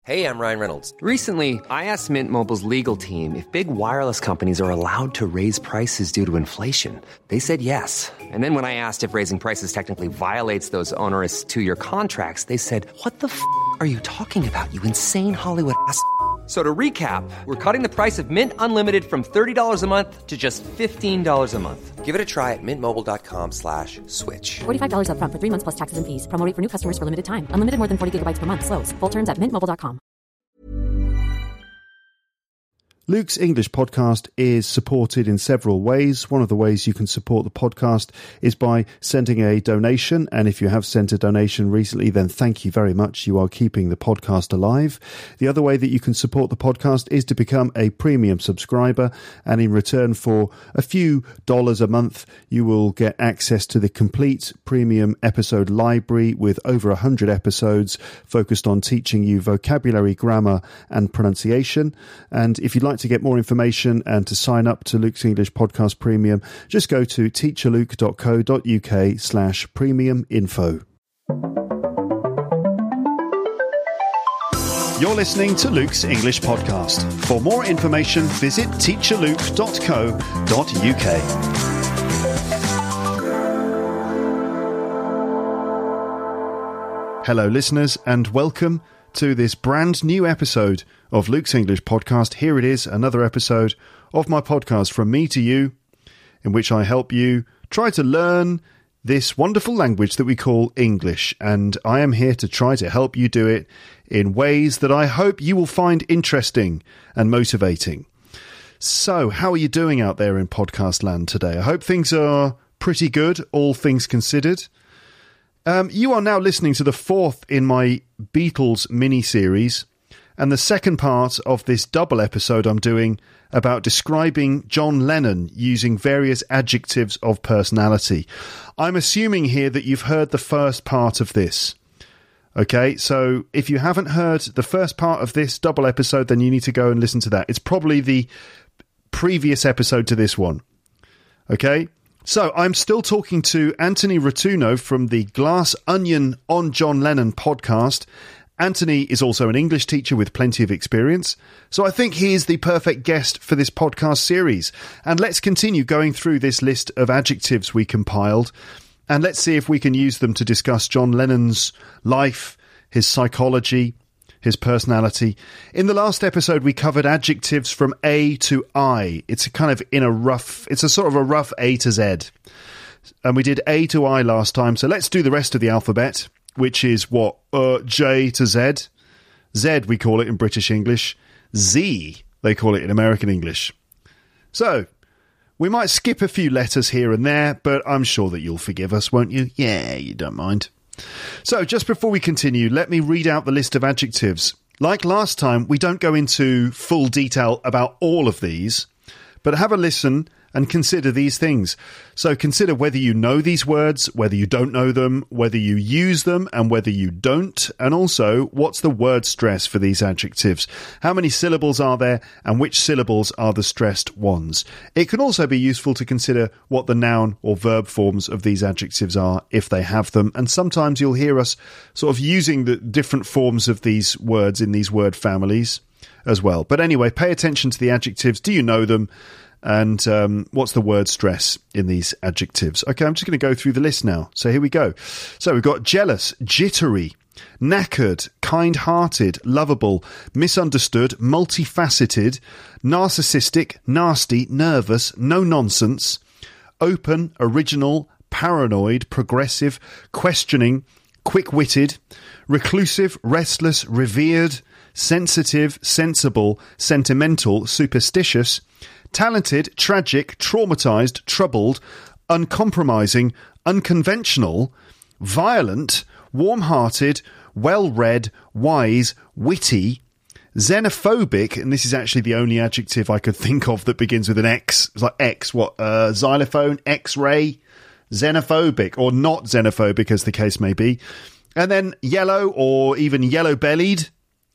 Hey, I'm Ryan Reynolds. Recently, I asked Mint Mobile's legal team if big wireless companies are allowed to raise prices due to inflation. They said yes. And then when I asked if raising prices technically violates those onerous two-year contracts, they said, "What the f*** are you talking about, you insane Hollywood ass?" So to recap, we're cutting the price of Mint Unlimited from $30 a month to just $15 a month. Give it a try at mintmobile.com/switch. $45 up front for 3 months plus taxes and fees. Promo rate for new customers for limited time. Unlimited more than 40 gigabytes per month. Slows full terms at mintmobile.com. Luke's English podcast is supported in several ways. One of the ways you can support the podcast is by sending a donation. And if you have sent a donation recently, then thank you very much. You are keeping the podcast alive. The other way that you can support the podcast is to become a premium subscriber. And in return for a few dollars a month, you will get access to the complete premium episode library with over 100 episodes focused on teaching you vocabulary, grammar, and pronunciation. And if you'd like to get more information and to sign up to Luke's English Podcast Premium, just go to teacherluke.co.uk/premium info. You're listening to Luke's English Podcast. For more information, visit teacherluke.co.uk. Hello, listeners, and welcome to this brand new episode of Luke's English Podcast. Here it is, another episode of my podcast from me to you, in which I help you try to learn this wonderful language that we call English. And I am here to try to help you do it in ways that I hope you will find interesting and motivating. So, how are you doing out there in podcast land today? I hope things are pretty good, all things considered. You are now listening to the fourth in my Beatles mini-series and the second part of this double episode I'm doing about describing John Lennon using various adjectives of personality. I'm assuming here that you've heard the first part of this. Okay, so if you haven't heard the first part of this double episode, then you need to go and listen to that. It's probably the previous episode to this one. Okay? So, I'm still talking to Anthony Rotuno from the Glass Onion on John Lennon podcast. Anthony is also an English teacher with plenty of experience, so I think he is the perfect guest for this podcast series. And let's continue going through this list of adjectives we compiled, and let's see if we can use them to discuss John Lennon's life, his psychology, his personality. In the last episode, we covered adjectives from A to I. It's a sort of a rough A to Z. And we did A to I last time, so let's do the rest of the alphabet, which is what? J to Z. Z, we call it in British English. Z, they call it in American English. So, we might skip a few letters here and there, but I'm sure that you'll forgive us, won't you? Yeah, you don't mind. So, just before we continue, let me read out the list of adjectives. Like last time, we don't go into full detail about all of these, but have a listen and consider these things. So consider whether you know these words, whether you don't know them, whether you use them and whether you don't, and also what's the word stress for these adjectives? How many syllables are there and which syllables are the stressed ones? It can also be useful to consider what the noun or verb forms of these adjectives are if they have them, and sometimes you'll hear us sort of using the different forms of these words in these word families as well. But anyway, pay attention to the adjectives. Do you know them? And what's the word stress in these adjectives? Okay, I'm just going to go through the list now. So here we go. So we've got jealous, jittery, knackered, kind-hearted, lovable, misunderstood, multifaceted, narcissistic, nasty, nervous, no-nonsense, open, original, paranoid, progressive, questioning, quick-witted, reclusive, restless, revered, sensitive, sensible, sentimental, superstitious, talented, tragic, traumatized, troubled, uncompromising, unconventional, violent, warm-hearted, well-read, wise, witty, xenophobic, and this is actually the only adjective I could think of that begins with an X. It's like X, xylophone, X-ray, xenophobic, or not xenophobic as the case may be. And then yellow or even yellow-bellied,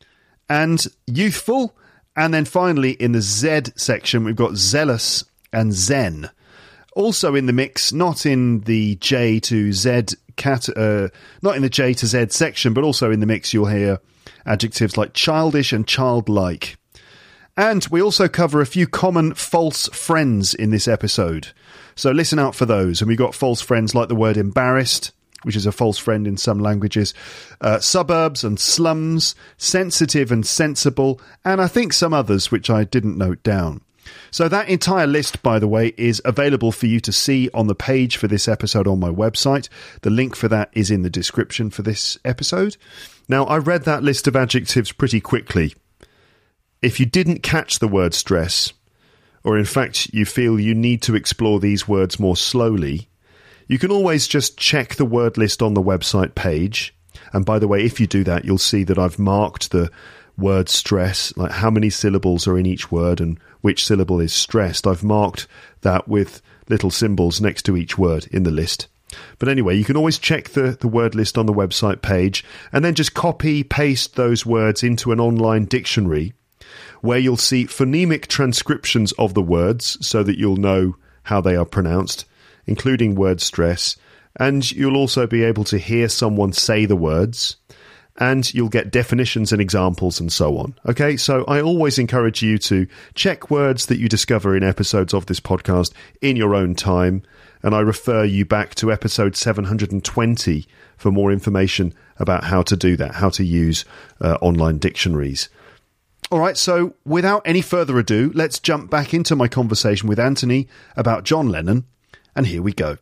and youthful. And then finally, in the Z section, we've got zealous and zen. Also in the mix, not in the J to Z not in the J to Z section, but also in the mix you'll hear adjectives like childish and childlike. And we also cover a few common false friends in this episode. So listen out for those. And we got false friends like the word embarrassed, which is a false friend in some languages, suburbs and slums, sensitive and sensible, and I think some others which I didn't note down. So that entire list, by the way, is available for you to see on the page for this episode on my website. The link for that is in the description for this episode. Now, I read that list of adjectives pretty quickly. If you didn't catch the word stress, or in fact you feel you need to explore these words more slowly, you can always just check the word list on the website page. And by the way, if you do that, you'll see that I've marked the word stress, like how many syllables are in each word and which syllable is stressed. I've marked that with little symbols next to each word in the list. But anyway, you can always check the word list on the website page and then just copy, paste those words into an online dictionary where you'll see phonemic transcriptions of the words so that you'll know how they are pronounced, including word stress. And you'll also be able to hear someone say the words, and you'll get definitions and examples and so on. Okay, so I always encourage you to check words that you discover in episodes of this podcast in your own time, and I refer you back to episode 720 for more information about how to do that, how to use online dictionaries. All right, so without any further ado, let's jump back into my conversation with Anthony about John Lennon, and here we go.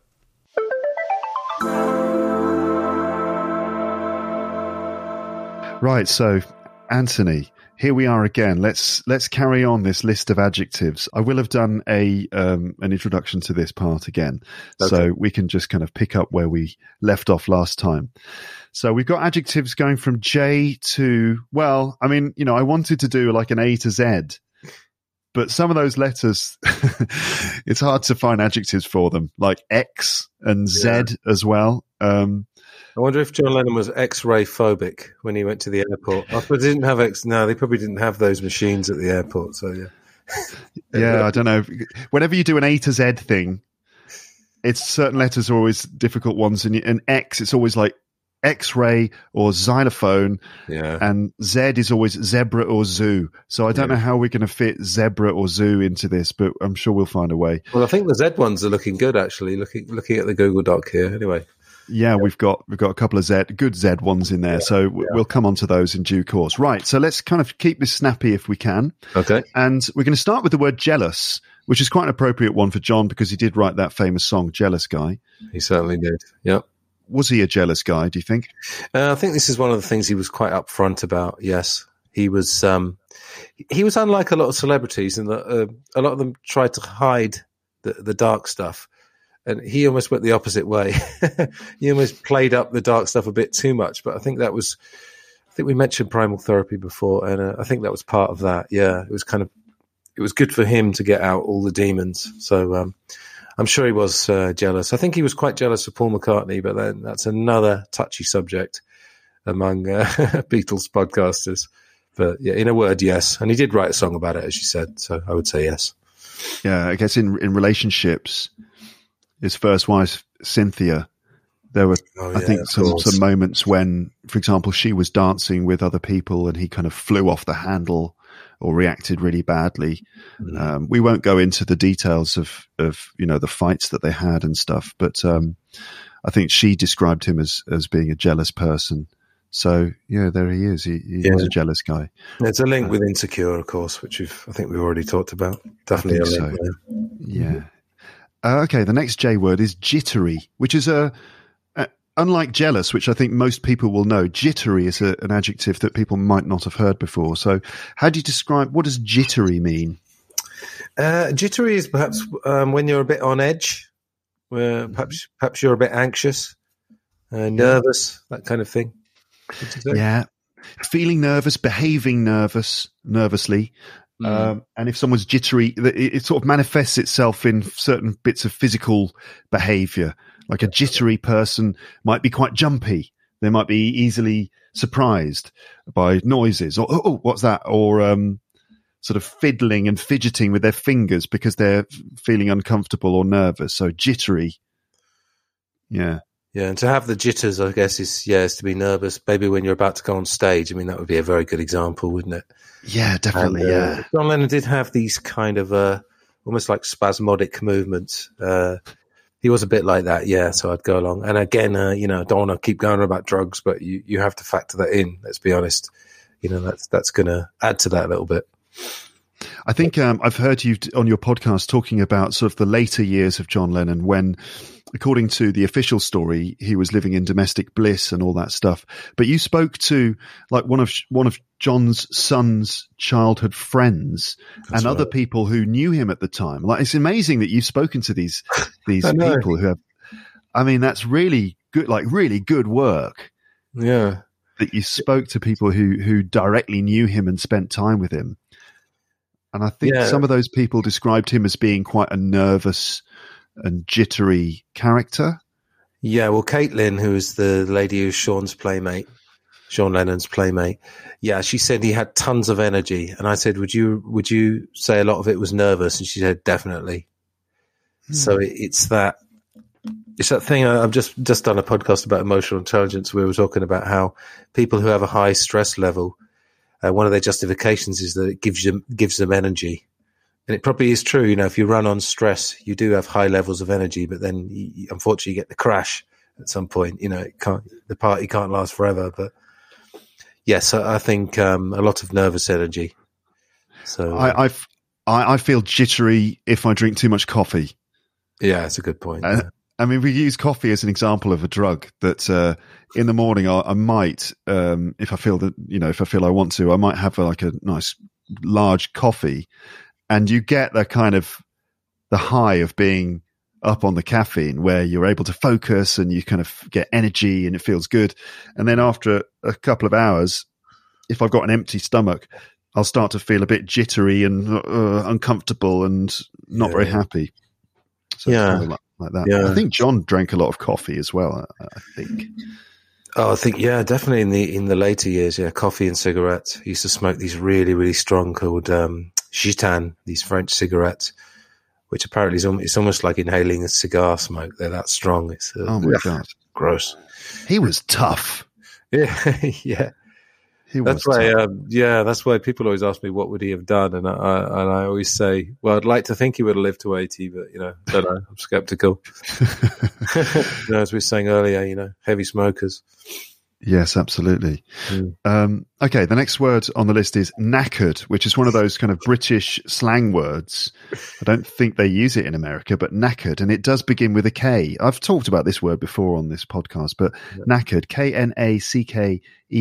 Right, so Anthony, here we are again. Let's carry on this list of adjectives. I will have done an introduction to this part again, okay, so we can just kind of pick up where we left off last time. So we've got adjectives going from J to, well, I mean, you know, I wanted to do like an A to Z, but some of those letters, it's hard to find adjectives for them, like X and Z as well. I wonder if John Lennon was X-ray phobic when he went to the airport. I suppose they didn't have they probably didn't have those machines at the airport. So yeah, yeah, I don't know. Whenever you do an A to Z thing, it's certain letters are always difficult ones, and X, it's always like X-ray or xylophone, yeah, and Z is always zebra or zoo. So I don't know how we're going to fit zebra or zoo into this, but I'm sure we'll find a way. Well, I think the Z ones are looking good actually. Looking at the Google Doc here, anyway. Yeah, we've got a couple of good Z ones in there, so we'll come on to those in due course. Right, so let's kind of keep this snappy if we can. Okay. And we're going to start with the word jealous, which is quite an appropriate one for John because he did write that famous song, Jealous Guy. He certainly did, yeah. Was he a jealous guy, do you think? I think this is one of the things he was quite upfront about, yes. He was unlike a lot of celebrities in that a lot of them tried to hide the dark stuff. And he almost went the opposite way. He almost played up the dark stuff a bit too much. But I think we mentioned Primal Therapy before, and I think that was part of that. Yeah, it was good for him to get out all the demons. So I'm sure he was jealous. I think he was quite jealous of Paul McCartney, but then that's another touchy subject among Beatles podcasters. But yeah, in a word, yes. And he did write a song about it, as you said. So I would say yes. Yeah, I guess in relationships, his first wife, Cynthia, there were, I think, some moments when, for example, she was dancing with other people and he kind of flew off the handle or reacted really badly. Mm. We won't go into the details of the fights that they had and stuff, but I think she described him as being a jealous person. So, yeah, there he is. He was a jealous guy. There's a link with Insecure, of course, which I think we've already talked about. Definitely a link there. Yeah. Okay, the next J word is jittery, which is unlike jealous, which I think most people will know. Jittery is an adjective that people might not have heard before. So how do you describe, what does jittery mean? Jittery is perhaps when you're a bit on edge, where perhaps you're a bit anxious, nervous, that kind of thing. Yeah, feeling nervous, behaving nervously. And if someone's jittery, it sort of manifests itself in certain bits of physical behavior. Like a jittery person might be quite jumpy. They might be easily surprised by noises or, oh, what's that? Or sort of fiddling and fidgeting with their fingers because they're feeling uncomfortable or nervous. So jittery. Yeah. Yeah, and to have the jitters, I guess, is to be nervous. Maybe when you're about to go on stage. I mean, that would be a very good example, wouldn't it? Yeah, definitely. And, John Lennon did have these kind of almost like spasmodic movements. He was a bit like that, yeah. So I'd go along. And again, don't want to keep going on about drugs, but you have to factor that in. Let's be honest. That's going to add to that a little bit. I think I've heard you on your podcast talking about sort of the later years of John Lennon when, according to the official story, he was living in domestic bliss and all that stuff. But you spoke to like one of John's son's childhood friends and other people who knew him at the time. Like, it's amazing that you've spoken to these people who have. I mean, that's really good, like really good work. Yeah, that you spoke to people who directly knew him and spent time with him. And I think some of those people described him as being quite a nervous and jittery character. Yeah, well, Caitlin, who is the lady who's Sean Lennon's playmate, she said he had tons of energy. And I said, would you say a lot of it was nervous? And she said, definitely. So it's that thing. I've just done a podcast about emotional intelligence where we were talking about how people who have a high stress level, one of their justifications is that it gives them energy. And it probably is true. If you run on stress, you do have high levels of energy, but then unfortunately you get the crash at some point. The party can't last forever. But yes, I think a lot of nervous energy. So I feel jittery if I drink too much coffee. Yeah, that's a good point. I mean, we use coffee as an example of a drug that in the morning I might, if I feel I want to, I might have a nice large coffee, and you get the kind of the high of being up on the caffeine where you're able to focus and you kind of get energy and it feels good. And then after a couple of hours, if I've got an empty stomach, I'll start to feel a bit jittery and uncomfortable and not very happy. So it's probably like that. Yeah. I think John drank a lot of coffee as well. I think. Oh, I think definitely in the later years, coffee and cigarettes. He used to smoke these really, really strong called Gitan, these French cigarettes, which apparently it's almost like inhaling a cigar smoke. They're that strong. It's oh my God, gross. He was tough. Yeah, yeah. That's why people always ask me what would he have done, and I always say, well, I'd like to think he would have lived to 80, but don't know. I'm skeptical. As we were saying earlier, heavy smokers. Yes, absolutely. Okay, the next word on the list is knackered, which is one of those kind of British slang words. I don't think they use it in America, but knackered, and it does begin with a K. I've talked about this word before on this podcast, but knackered, Knackered.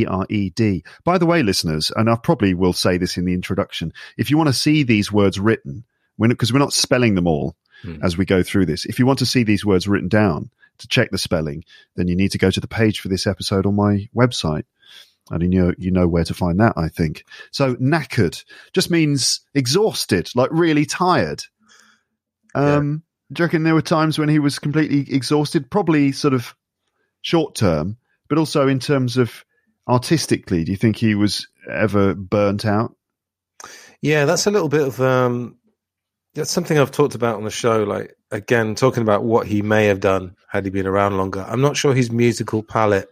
By the way, listeners, and I probably will say this in the introduction, if you want to see these words written, because we're not spelling them all as we go through this, if you want to see these words written down, to check the spelling, then you need to go to the page for this episode on my website. And you know where to find that, I think. So knackered just means exhausted, like really tired. Do you reckon there were times when he was completely exhausted? Probably sort of short term, but also in terms of artistically, do you think he was ever burnt out? Yeah, that's a little bit of... that's something I've talked about on the show, like, again, talking about what he may have done had he been around longer. I'm not sure his musical palette,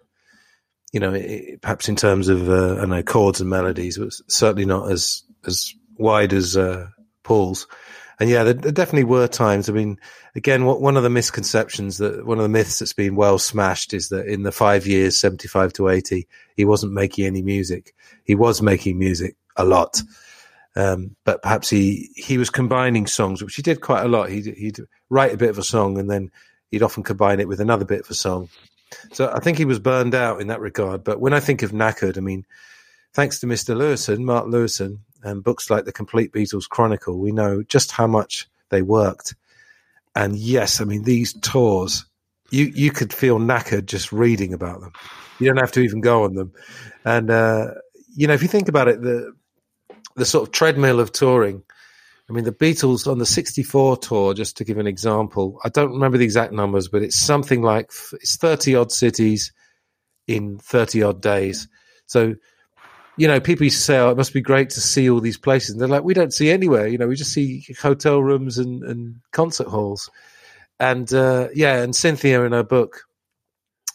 perhaps in terms of, chords and melodies, was certainly not as wide as Paul's. And there definitely were times. I mean, again, one of the misconceptions, one of the myths that's been well smashed is that in the 5 years, 75 to 80, he wasn't making any music. He was making music a lot. But perhaps he was combining songs, which he did quite a lot. He'd write a bit of a song and then he'd often combine it with another bit of a song. So I think he was burned out in that regard. But when I think of knackered, I mean, thanks to Mr. Lewison, Mark Lewison, and books like The Complete Beatles Chronicle, we know just how much they worked. And yes, I mean, these tours, you could feel knackered just reading about them. You don't have to even go on them. And, if you think about it, the sort of treadmill of touring. I mean, the Beatles on the 64 tour, just to give an example, I don't remember the exact numbers, but it's something like it's 30 odd cities in 30 odd days. So, people used to say, oh, it must be great to see all these places. And they're like, we don't see anywhere, we just see hotel rooms and concert halls. And, and Cynthia in her book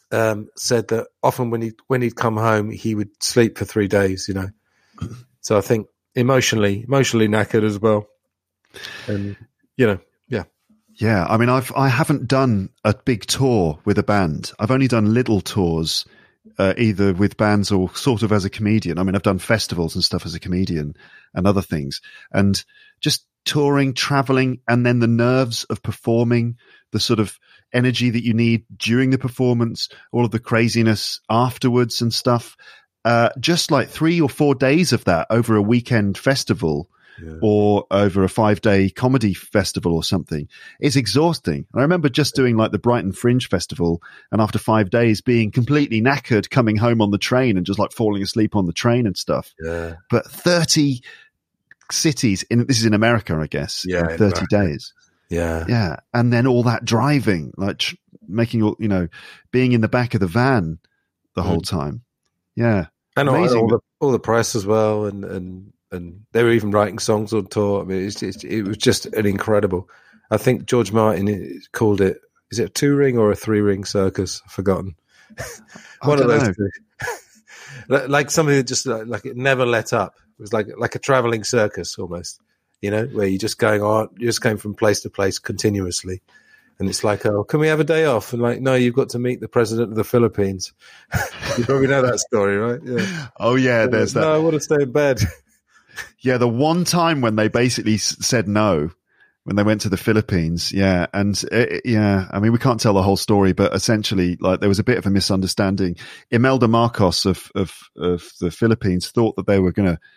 said that often when he'd come home, he would sleep for 3 days. So I think emotionally knackered as well, and yeah. Yeah, I mean, I haven't done a big tour with a band. I've only done little tours, either with bands or sort of as a comedian. I mean, I've done festivals and stuff as a comedian and other things. And just touring, traveling, and then the nerves of performing, the sort of energy that you need during the performance, all of the craziness afterwards and stuff. Just like 3 or 4 days of that over a weekend festival. Yeah. Or over a 5-day comedy festival or something. It's exhausting. I remember just doing like the Brighton Fringe Festival, and after 5 days being completely knackered, coming home on the train and just like falling asleep on the train and stuff. Yeah. But 30 cities, this is in America, I guess, in 30 days. Yeah. Yeah. And then all that driving, like making, being in the back of the van the whole time. Yeah. And all the press as well. And they were even writing songs on tour. I mean, it was just an incredible. I think George Martin called it. Is it a 2-ring or a 3-ring circus? I've forgotten. One of those two. Like something that just like it never let up. It was like a traveling circus almost. Where you're just going on. You're just going from place to place continuously. And it's like, oh, can we have a day off? And like, no, you've got to meet the president of the Philippines. You probably know that story, right? Yeah. Oh yeah, there's that. No, I want to stay in bed. Yeah, the one time when they basically said no, when they went to the Philippines, yeah, and I mean, we can't tell the whole story, but essentially, like, there was a bit of a misunderstanding. Imelda Marcos of the Philippines thought that they were going to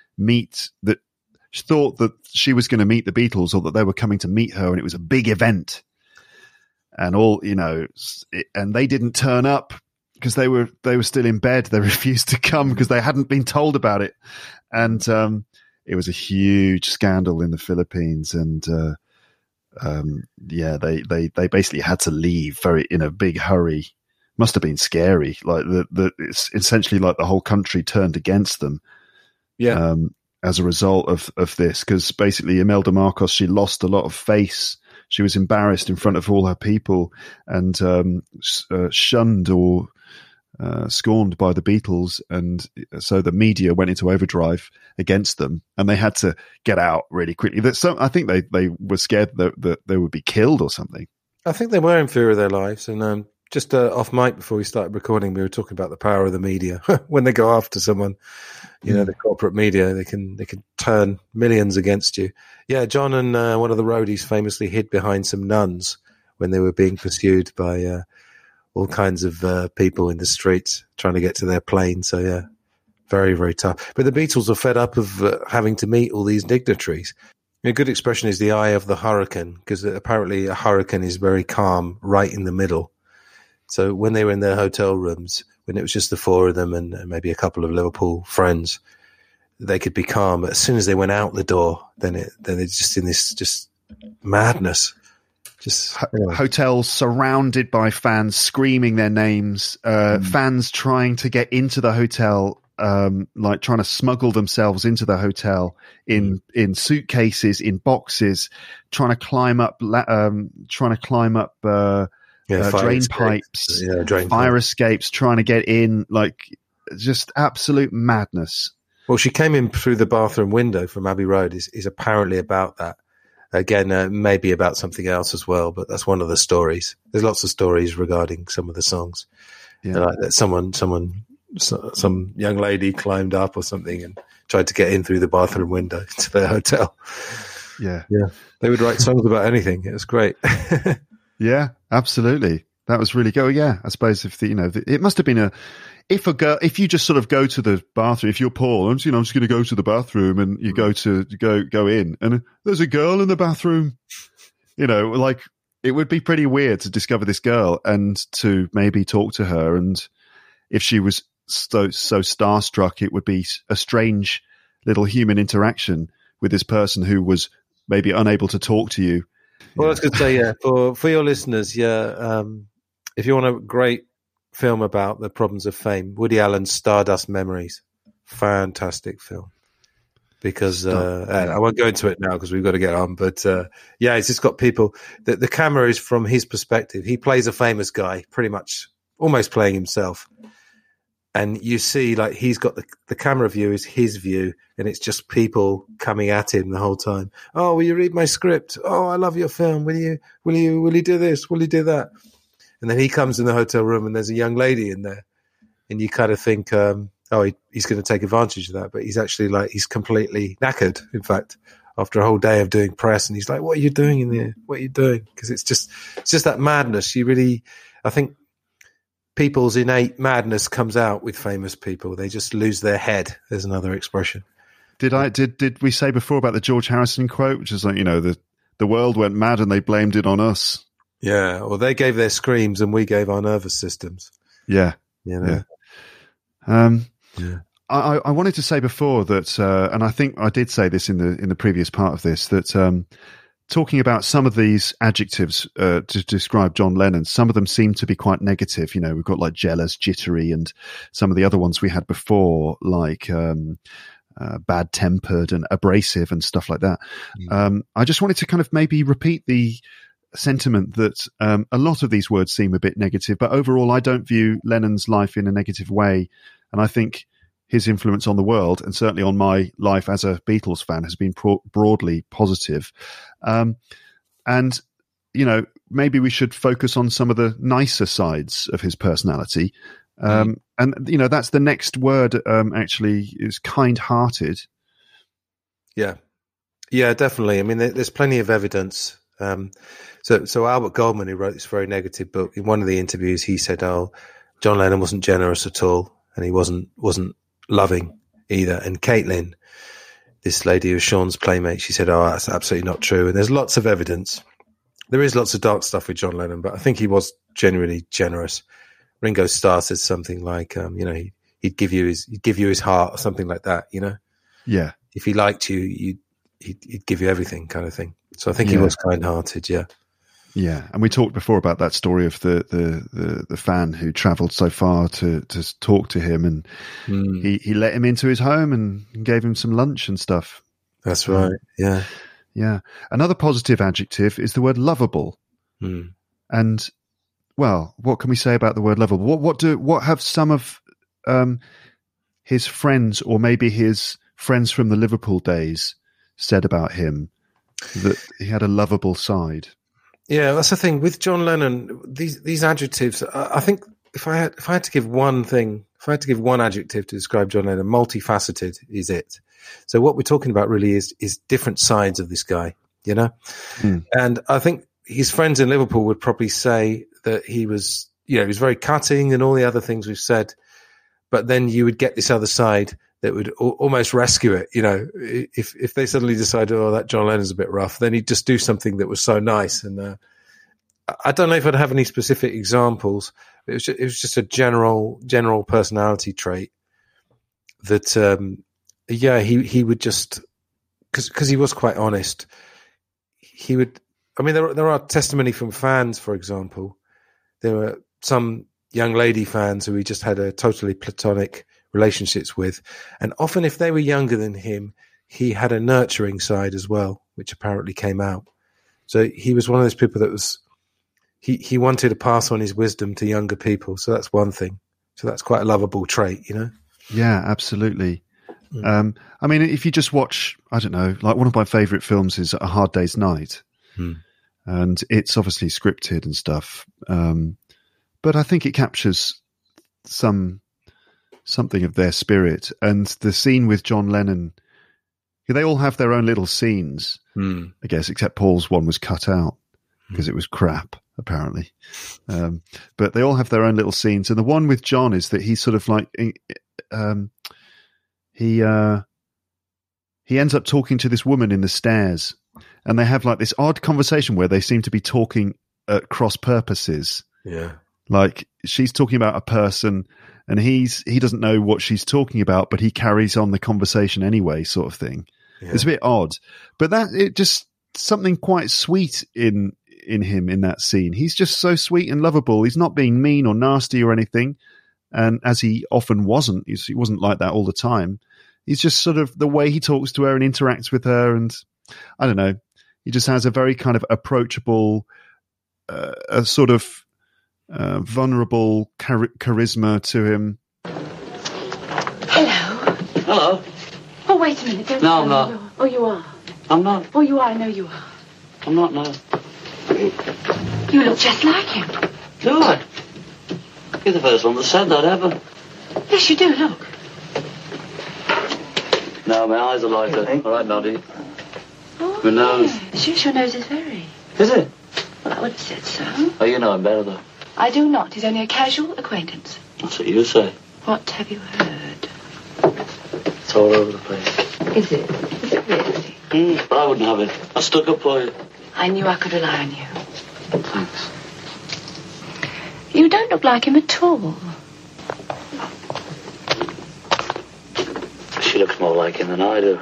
thought that she was going to meet the Beatles, or that they were coming to meet her, and it was a big event, and and they didn't turn up because they were still in bed. They refused to come because they hadn't been told about it, and it was a huge scandal in the Philippines, and they basically had to leave in a big hurry. Must have been scary. Like it's essentially like the whole country turned against them. Yeah. As a result of this, because basically Imelda Marcos, she lost a lot of face. She was embarrassed in front of all her people, and shunned or scorned by the Beatles, and so the media went into overdrive against them, and they had to get out really quickly. I think they were scared that they would be killed or something. I think they were in fear of their lives. And just off mic before we started recording, we were talking about the power of the media. When they go after someone, the corporate media, they can turn millions against you. Yeah, John and one of the roadies famously hid behind some nuns when they were being pursued by all kinds of people in the streets trying to get to their plane. So, yeah, very, very tough. But the Beatles are fed up of having to meet all these dignitaries. A good expression is the eye of the hurricane, because apparently a hurricane is very calm right in the middle. So when they were in their hotel rooms, when it was just the four of them and maybe a couple of Liverpool friends, they could be calm. But as soon as they went out the door, then they're just in this just madness. Just hotels surrounded by fans screaming their names, fans trying to get into the hotel, like trying to smuggle themselves into the hotel in suitcases, in boxes, trying to climb up drain pipes, fire escapes, trying to get in, like just absolute madness. Well, she came in through the bathroom window from Abbey Road is apparently about that. Again, maybe about something else as well, but that's one of the stories. There's lots of stories regarding some of the songs. Yeah. Like that some young lady climbed up or something and tried to get in through the bathroom window to their hotel. Yeah. Yeah. They would write songs about anything. It was great. Yeah, absolutely. That was really good. Yeah, I suppose it must have been if you just sort of go to the bathroom, if you're Paul, I'm just going to go to the bathroom, and you go in, and there's a girl in the bathroom, like it would be pretty weird to discover this girl and to maybe talk to her. And if she was so starstruck, it would be a strange little human interaction with this person who was maybe unable to talk to you. Well, I was going to say, yeah, for your listeners, yeah, if you want a great film about the problems of fame, Woody Allen's Stardust Memories, fantastic film. Because I won't go into it now because we've got to get on, but yeah, it's just got people. The camera is from his perspective. He plays a famous guy pretty much almost playing himself. And you see, like, he's got the camera view is his view, and it's just people coming at him the whole time. Oh, will you read my script? Oh, I love your film. Will you do this? Will you do that? And then he comes in the hotel room, and there's a young lady in there, and you kind of think, he's going to take advantage of that, but he's actually he's completely knackered. In fact, after a whole day of doing press, and he's like, "What are you doing in there? What are you doing?" Because it's just that madness. I think people's innate madness comes out with famous people. They just lose their head. There's another expression. Did we say before about the George Harrison quote, which is like, the world went mad and they blamed it on us. Yeah. Well, they gave their screams and we gave our nervous systems. Yeah. Yeah. I wanted to say before that, and I think I did say this in the previous part of this, that talking about some of these adjectives to describe John Lennon, some of them seem to be quite negative. We've got like jealous, jittery, and some of the other ones we had before, like bad-tempered and abrasive and stuff like that. I just wanted to kind of maybe repeat the sentiment that a lot of these words seem a bit negative, but overall I don't view Lennon's life in a negative way, and I think his influence on the world, and certainly on my life as a Beatles fan, has been broadly positive. And, maybe we should focus on some of the nicer sides of his personality. And, that's the next word, actually, is kind-hearted. Yeah. Yeah, definitely. I mean, there's plenty of evidence. So Albert Goldman, who wrote this very negative book, in one of the interviews, he said, John Lennon wasn't generous at all, and he wasn't loving either. And Caitlin, this lady who was Sean's playmate, she said, that's absolutely not true. And there's lots of evidence. There is lots of dark stuff with John Lennon, but I think he was genuinely generous. Ringo Starr says something like, he'd give you his heart or something like that, Yeah. If he liked you, he'd give you everything, kind of thing. So I think he was kind-hearted, yeah. Yeah, and we talked before about that story of the fan who travelled so far to talk to him, and he let him into his home and gave him some lunch and stuff. That's right. Yeah. Yeah. Another positive adjective is the word lovable. And well, what can we say about the word lovable? What have some of his friends, or maybe his friends from the Liverpool days, said about him, that he had a lovable side? Yeah, that's the thing with John Lennon. These adjectives, I think, if I had to give one adjective to describe John Lennon, multifaceted is it. So what we're talking about really is different sides of this guy, And I think his friends in Liverpool would probably say that he was very cutting and all the other things we've said, but then you would get this other side that would almost rescue it. If they suddenly decided, that John Lennon's a bit rough, then he'd just do something that was so nice. And I don't know if I'd have any specific examples. It was just a general personality trait that, he would just, because he was quite honest. He would. I mean, there are testimony from fans, for example. There were some young lady fans who he just had a totally platonic relationships with, and often if they were younger than him, he had a nurturing side as well, which apparently came out. So he was one of those people that was he wanted to pass on his wisdom to younger people. So that's one thing. So that's quite a lovable trait, Yeah, absolutely. I mean, if you just watch, I don't know, like one of my favorite films is A Hard Day's Night, and it's obviously scripted and stuff, but I think it captures something of their spirit. And the scene with John Lennon, they all have their own little scenes, I guess, except Paul's one was cut out because it was crap, apparently. But they all have their own little scenes. And the one with John is that he's sort of like, he ends up talking to this woman in the stairs, and they have like this odd conversation where they seem to be talking at cross purposes. Yeah. Like she's talking about a person, and he doesn't know what she's talking about, but he carries on the conversation anyway, sort of thing. Yeah. It's a bit odd, but it just something quite sweet in him in that scene. He's just so sweet and lovable. He's not being mean or nasty or anything, and as he often wasn't. He wasn't like that all the time. He's just sort of the way he talks to her and interacts with her, and I don't know. He just has a very kind of approachable, a sort of vulnerable charisma to him. Hello. Hello. Oh, wait a minute. Don't No, tell I'm me not. you're- Oh, you are. I'm not. Oh, you are. I know you are. I'm not, no. You look just like him. Do I? You're the first one that said that ever. Yes, you do. Look. No, my eyes are lighter. All right, Noddy. Oh, My nose. Yes, your nose is very. Is it? Well, I would have said so. Oh, you know him better, though. I do not. He's only a casual acquaintance. That's what you say. What have you heard? It's all over the place. Is it? Is it really? But I wouldn't have it. I stuck up for you. I knew I could rely on you. Thanks. You don't look like him at all. She looks more like him than I do.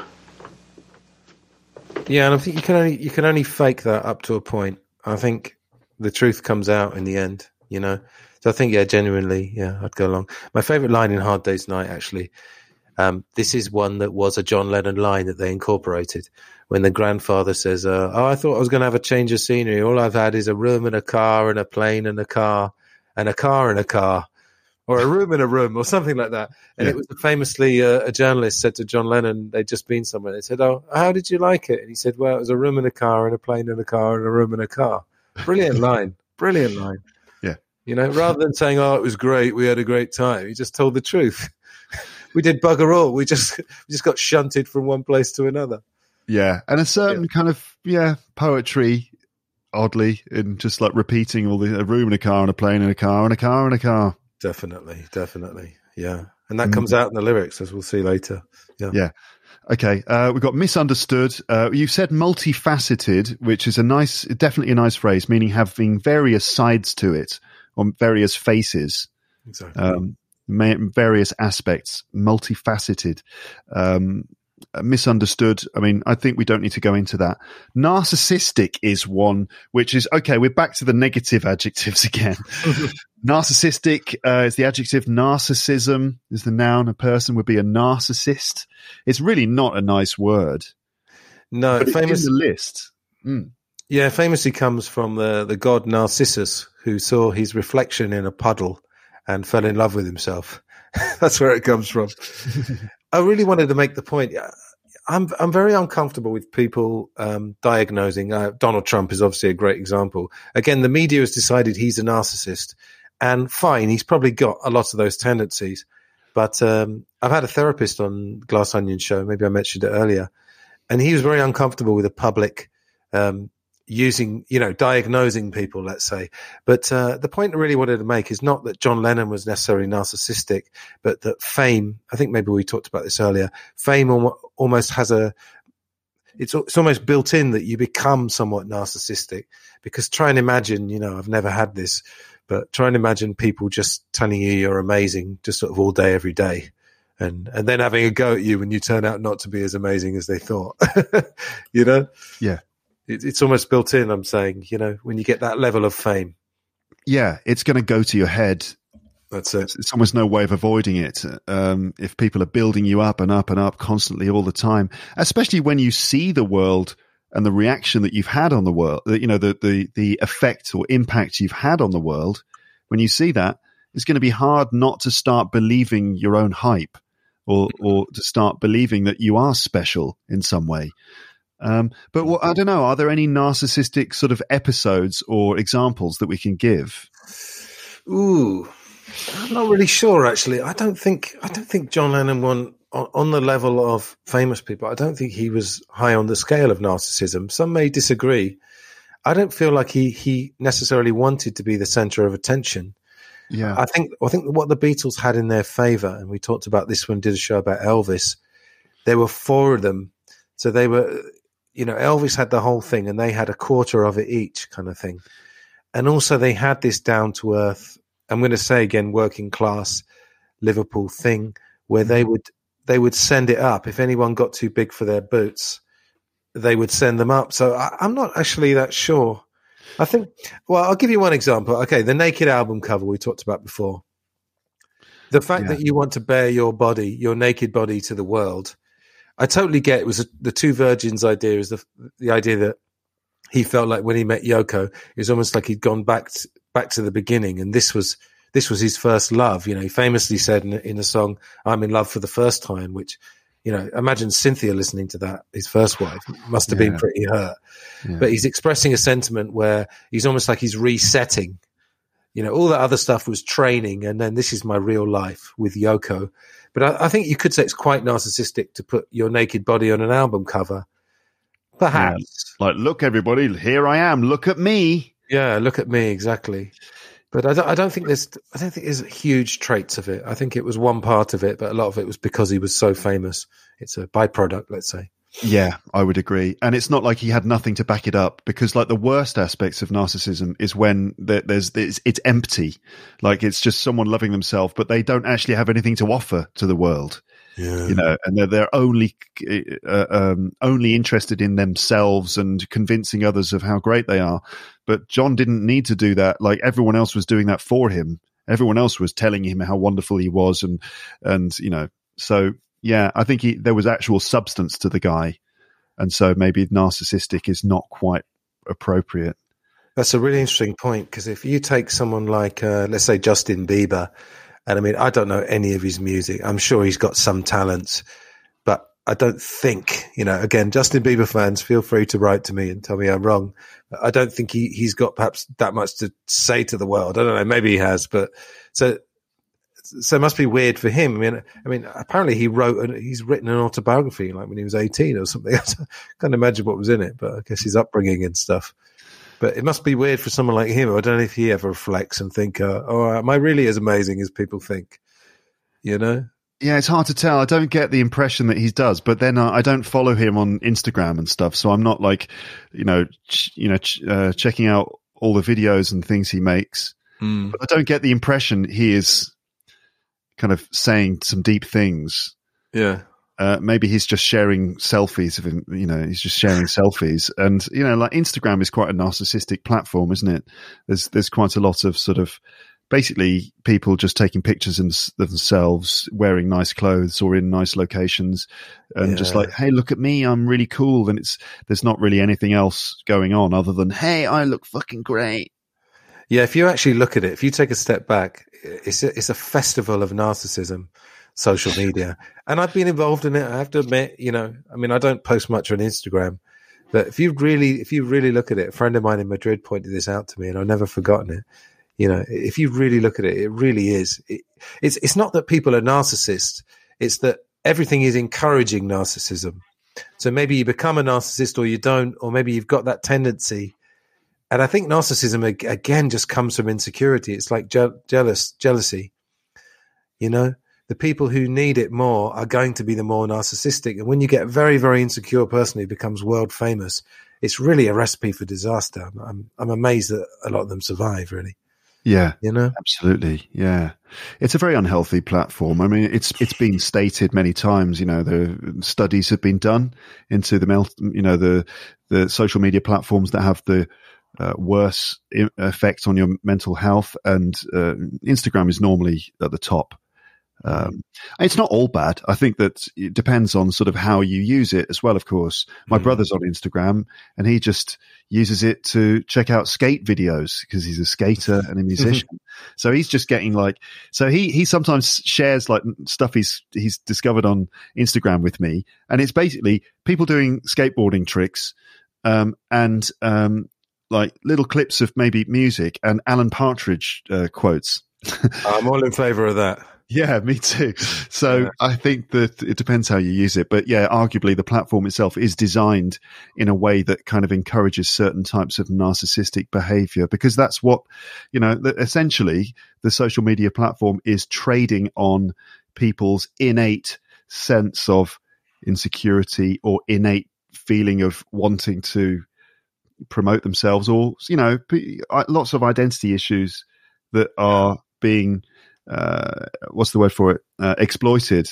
Yeah, and I think you can only fake that up to a point. I think the truth comes out in the end, you know. So I think, yeah, genuinely, yeah, I'd go along. My favourite line in Hard Day's Night, actually, this is one that was a John Lennon line that they incorporated when the grandfather says, I thought I was going to have a change of scenery. All I've had is a room and a car and a plane and a car and a car and a car, or a room and a room, or something like that. And it was famously a journalist said to John Lennon, they'd just been somewhere. They said, oh, how did you like it? And he said, well, it was a room and a car and a plane and a car and a room and a car. Brilliant line. Brilliant line. Yeah. You know, rather than saying, oh, it was great, we had a great time, he just told the truth. We did bugger all. We just got shunted from one place to another. Yeah, and a certain kind of, poetry, oddly, in just like repeating all a room and a car and a plane and a car and a car and a car. Definitely. Yeah. And that comes out in the lyrics, as we'll see later. Yeah. Okay, we've got misunderstood. You said multifaceted, which is definitely a nice phrase, meaning having various sides to it, or various faces. Exactly. Various aspects, multifaceted. Misunderstood. I mean, I think we don't need to go into that. Narcissistic is one, which is, okay, we're back to the negative adjectives again. Narcissistic is the adjective. Narcissism is the noun. A person would be a narcissist. It's really not a nice word. No, but it's in the list. Yeah, famously comes from the god Narcissus, who saw his reflection in a puddle and fell in love with himself. That's where it comes from. I really wanted to make the point. I'm very uncomfortable with people diagnosing. Donald Trump is obviously a great example. Again, the media has decided he's a narcissist, and fine, he's probably got a lot of those tendencies. But I've had a therapist on Glass Onion show. Maybe I mentioned it earlier, and he was very uncomfortable with the public using, diagnosing people, let's say. But the point I really wanted to make is not that John Lennon was necessarily narcissistic, but that fame, I think maybe we talked about this earlier, fame almost has it's almost built in that you become somewhat narcissistic. Because try and imagine, I've never had this, but try and imagine people just telling you you're amazing, just sort of all day, every day. And then having a go at you when you turn out not to be as amazing as they thought, Yeah. It's almost built in, I'm saying, when you get that level of fame. Yeah, it's going to go to your head. That's it. It's almost no way of avoiding it. If people are building you up and up and up constantly all the time, especially when you see the world and the reaction that you've had on the world, the effect or impact you've had on the world, when you see that, it's going to be hard not to start believing your own hype or to start believing that you are special in some way. But I don't know, are there any narcissistic sort of episodes or examples that we can give? Ooh, I'm not really sure, actually. I don't think John Lennon won on the level of famous people. I don't think he was high on the scale of narcissism. Some may disagree. I don't feel like he necessarily wanted to be the center of attention. Yeah. I think what the Beatles had in their favor, and we talked about this when we did a show about Elvis, there were four of them. So they were, Elvis had the whole thing and they had a quarter of it each, kind of thing. And also they had this down to earth, I'm going to say again, working class Liverpool thing where they would send it up. If anyone got too big for their boots, they would send them up. So I'm not actually that sure. I think, well, I'll give you one example. Okay, the Naked album cover we talked about before. The fact that you want to bare your body, your naked body to the world, I totally get it. Was the Two Virgins idea is the idea that he felt like when he met Yoko, it was almost like he'd gone back back to the beginning, and this was his first love. You know, he famously said in a song, "I'm in love for the first time," which, you know, imagine Cynthia listening to that. His first wife must have been pretty hurt. Yeah. But he's expressing a sentiment where he's almost like he's resetting. You know, all that other stuff was training, and then this is my real life with Yoko. But I think you could say it's quite narcissistic to put your naked body on an album cover. Perhaps. Yeah. Like, look, everybody, here I am. Look at me. Yeah, look at me, exactly. But I don't think there's huge traits of it. I think it was one part of it, but a lot of it was because he was so famous. It's a byproduct, let's say. Yeah, I would agree. And it's not like he had nothing to back it up, because like the worst aspects of narcissism is when it's empty. Like it's just someone loving themselves, but they don't actually have anything to offer to the world. Yeah. You know, and they're only interested in themselves and convincing others of how great they are. But John didn't need to do that. Like everyone else was doing that for him. Everyone else was telling him how wonderful he was, and you know, so yeah, I think there was actual substance to the guy, and so maybe narcissistic is not quite appropriate. That's a really interesting point, because if you take someone like, let's say, Justin Bieber. And I mean, I don't know any of his music. I'm sure he's got some talents, but I don't think, you know, again, Justin Bieber fans, feel free to write to me and tell me I'm wrong. I don't think he's got perhaps that much to say to the world. I don't know. Maybe he has, but so it must be weird for him. I mean, apparently he's written an autobiography like when he was 18 or something. I can't imagine what was in it, but I guess his upbringing and stuff. But it must be weird for someone like him. I don't know if he ever reflects and think, am I really as amazing as people think? You know? Yeah, it's hard to tell. I don't get the impression that he does, but then I don't follow him on Instagram and stuff. So I'm not like, checking out all the videos and things he makes. Mm. But I don't get the impression he is kind of saying some deep things. Yeah. Maybe he's just sharing selfies of him, you know, he's just sharing selfies. And, you know, like Instagram is quite a narcissistic platform, isn't it? There's quite a lot of sort of basically people just taking pictures of themselves wearing nice clothes or in nice locations and just like, hey, look at me, I'm really cool. And there's not really anything else going on other than, hey, I look fucking great. Yeah. If you actually look at it, if you take a step back, it's a festival of narcissism. Social media. And I've been involved in it. I have to admit, you know, I mean, I don't post much on Instagram, but if you really look at it, a friend of mine in Madrid pointed this out to me and I've never forgotten it. You know, if you really look at it, it really is. It's not that people are narcissists. It's that everything is encouraging narcissism. So maybe you become a narcissist or you don't, or maybe you've got that tendency. And I think narcissism, again, just comes from insecurity. It's like jealousy, you know? The people who need it more are going to be the more narcissistic. And when you get a very, very insecure person who becomes world famous, it's really a recipe for disaster. I'm amazed that a lot of them survive, really. Yeah, you know, absolutely. Yeah, it's a very unhealthy platform. I mean, it's been stated many times. You know, the studies have been done into the social media platforms that have the worse effect on your mental health, and Instagram is normally at the top. It's not all bad. I think that it depends on sort of how you use it as well, of course. My brother's on Instagram and he just uses it to check out skate videos because he's a skater and a musician. So he's just getting he sometimes shares like stuff he's discovered on Instagram with me. And it's basically people doing skateboarding tricks, and like little clips of maybe music and Alan Partridge quotes. I'm all in favor of that. Yeah, me too. So I think that it depends how you use it. But yeah, arguably the platform itself is designed in a way that kind of encourages certain types of narcissistic behavior, because that's what, you know, essentially the social media platform is trading on people's innate sense of insecurity or innate feeling of wanting to promote themselves, or, you know, lots of identity issues that are being what's the word for it? Exploited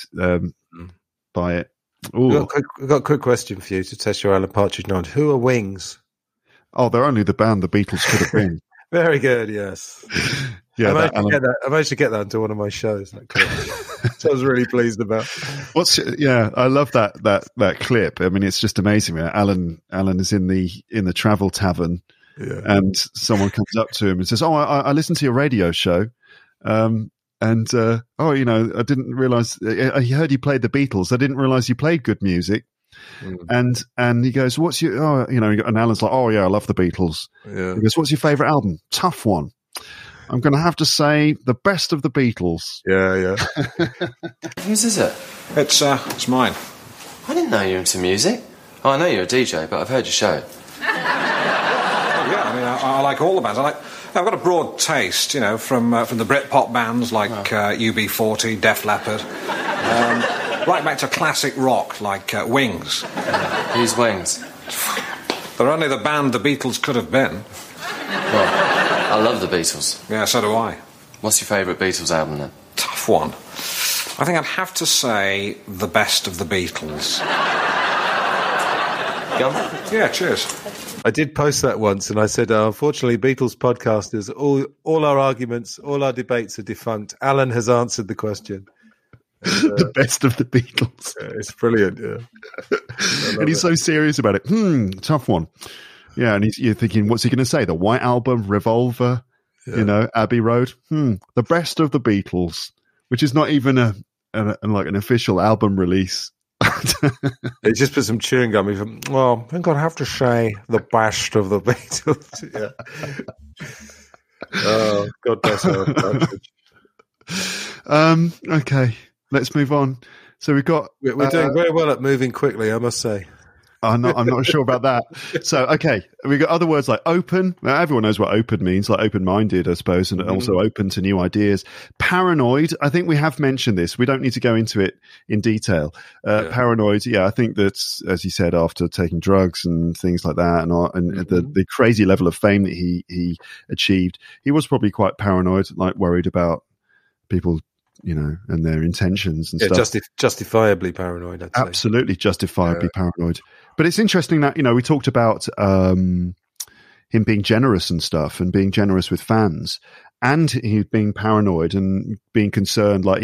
by it. I've got a quick question for you to test your Alan Partridge knowledge. Who are Wings? Oh, they're only the band the Beatles could have been. Very good, yes. Yeah, I managed to get that into one of my shows. That clip. So I was really pleased about. I love that clip. I mean, it's just amazing. Alan is in the Travel Tavern. and someone comes up to him and says, "Oh, I listened to your radio show, I didn't realize. I heard you played the Beatles. I didn't realize you played good music." And he goes, "What's your?" And Alan's like, "Oh yeah, I love the Beatles." Yeah. He goes, "What's your favorite album?" "Tough One." "I'm going to have to say the best of the Beatles." Yeah. Whose is it? It's mine. I didn't know you were into music. Oh, I know you're a DJ, but I've heard your show. Yeah, I mean, I like all the bands. I've got a broad taste, from the Britpop bands like UB40, Def Leppard, right back to classic rock like Wings. Who's Wings? They're only the band the Beatles could have been. Well, I love the Beatles. Yeah, so do I. What's your favourite Beatles album then? Tough one. I think I'd have to say The Best of the Beatles. Go on. Yeah, cheers. I did post that once, and I said, unfortunately, Beatles podcasters, all our arguments, all our debates are defunct. Alan has answered the question. The best of the Beatles. Yeah, it's brilliant, yeah. And he's so serious about it. Tough one. Yeah, and you're thinking, what's he going to say? The White Album, Revolver, Abbey Road? The best of the Beatles, which is not even an official album release. They just put some chewing gum. Well, I think I'd have to say the best of the Beatles. Yeah. Oh, God bless her. Okay, let's move on. So we're doing very well at moving quickly, I must say. I'm not sure about that. So, okay, we've got other words like open. Well, everyone knows what open means, like open-minded, I suppose, and also open to new ideas. Paranoid, I think we have mentioned this. We don't need to go into it in detail. Paranoid, I think that's, as you said, after taking drugs and things like that, and the crazy level of fame that he achieved, he was probably quite paranoid, like worried about people, and their intentions and stuff. Justifiably paranoid, I'd say. Absolutely justifiably paranoid. But it's interesting that, we talked about him being generous and stuff, and being generous with fans, and he being paranoid and being concerned. Like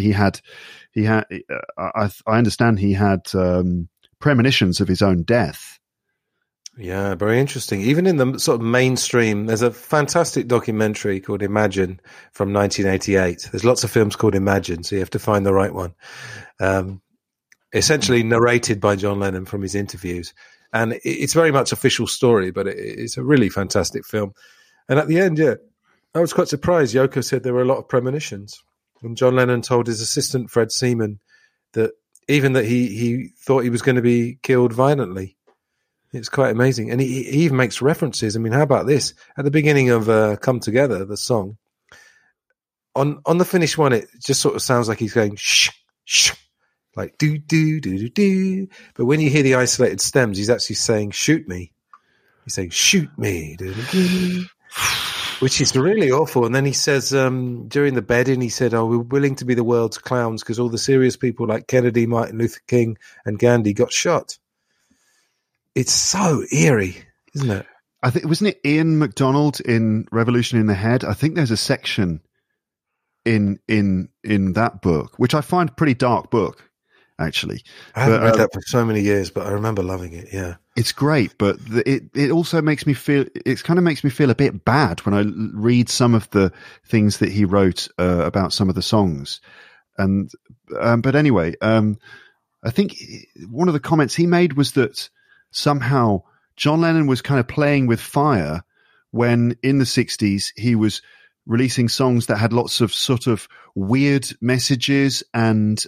I understand he had premonitions of his own death. Yeah, very interesting. Even in the sort of mainstream, there's a fantastic documentary called Imagine from 1988. There's lots of films called Imagine, so you have to find the right one. Essentially narrated by John Lennon from his interviews. And it's very much official story, but it's a really fantastic film. And at the end, I was quite surprised. Yoko said there were a lot of premonitions. And John Lennon told his assistant, Fred Seaman, that even that he thought he was going to be killed violently. It's quite amazing. And he even makes references. I mean, how about this? At the beginning of Come Together, the song, on the finished one, it just sort of sounds like he's going, shh, shh, like do, do, do, do, do. But when you hear the isolated stems, he's actually saying, shoot me. He's saying, shoot me. Do, do, do. Which is really awful. And then he says, during the bedding, he said, we're willing to be the world's clowns because all the serious people like Kennedy, Martin Luther King, and Gandhi got shot. It's so eerie, isn't it? I think, wasn't it Ian MacDonald in Revolution in the Head? I think there's a section in that book, which I find a pretty dark book, actually. I haven't read that for so many years, but I remember loving it. Yeah, it's great, but it also makes me feel. It kind of makes me feel a bit bad when I read some of the things that he wrote about some of the songs. And but anyway, I think one of the comments he made was that somehow John Lennon was kind of playing with fire when in the 60s he was releasing songs that had lots of sort of weird messages and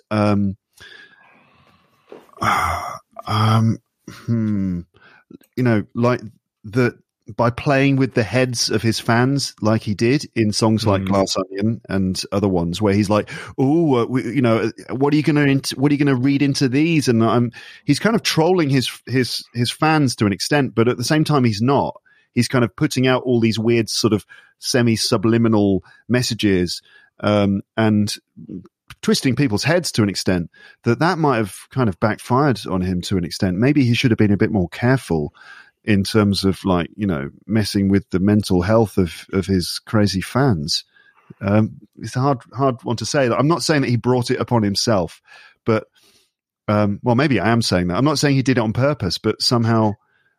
like that by playing with the heads of his fans like he did in songs like Glass Onion and other ones where he's like, what are you going to read into these? And he's kind of trolling his fans to an extent, but at the same time he's not. He's kind of putting out all these weird sort of semi-subliminal messages and twisting people's heads to an extent that might have kind of backfired on him to an extent. Maybe he should have been a bit more careful in terms of messing with the mental health of his crazy fans. It's a hard one to say. I'm not saying that he brought it upon himself, but maybe I am saying that. I'm not saying he did it on purpose, but somehow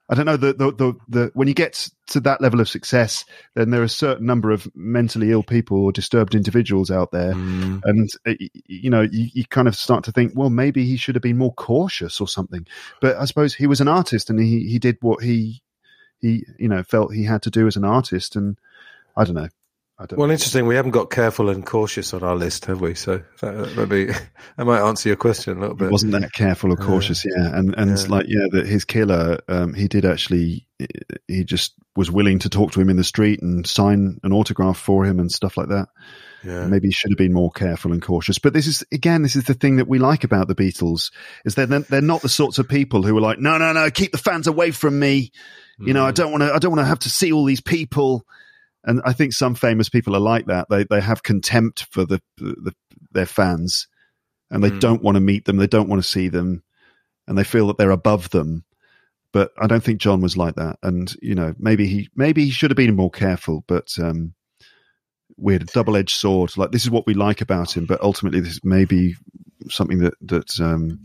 I don't know, the when you get to that level of success, then there are a certain number of mentally ill people or disturbed individuals out there. And, you kind of start to think, well, maybe he should have been more cautious or something. But I suppose he was an artist and he did what he felt he had to do as an artist. And I don't know. Well, interesting. We haven't got careful and cautious on our list, have we? So that might answer your question a little bit. It wasn't that careful or cautious, that his killer, he did actually, he just was willing to talk to him in the street and sign an autograph for him and stuff like that. Yeah. Maybe he should have been more careful and cautious. But this is the thing that we like about the Beatles, is they're not the sorts of people who are like, no, keep the fans away from me. I don't want to have to see all these people. And I think some famous people are like that. They have contempt for their fans, and they don't want to meet them. They don't want to see them, and they feel that they're above them. But I don't think John was like that. And maybe he should have been more careful. But we had a double-edged sword. Like, this is what we like about him, but ultimately this may be something that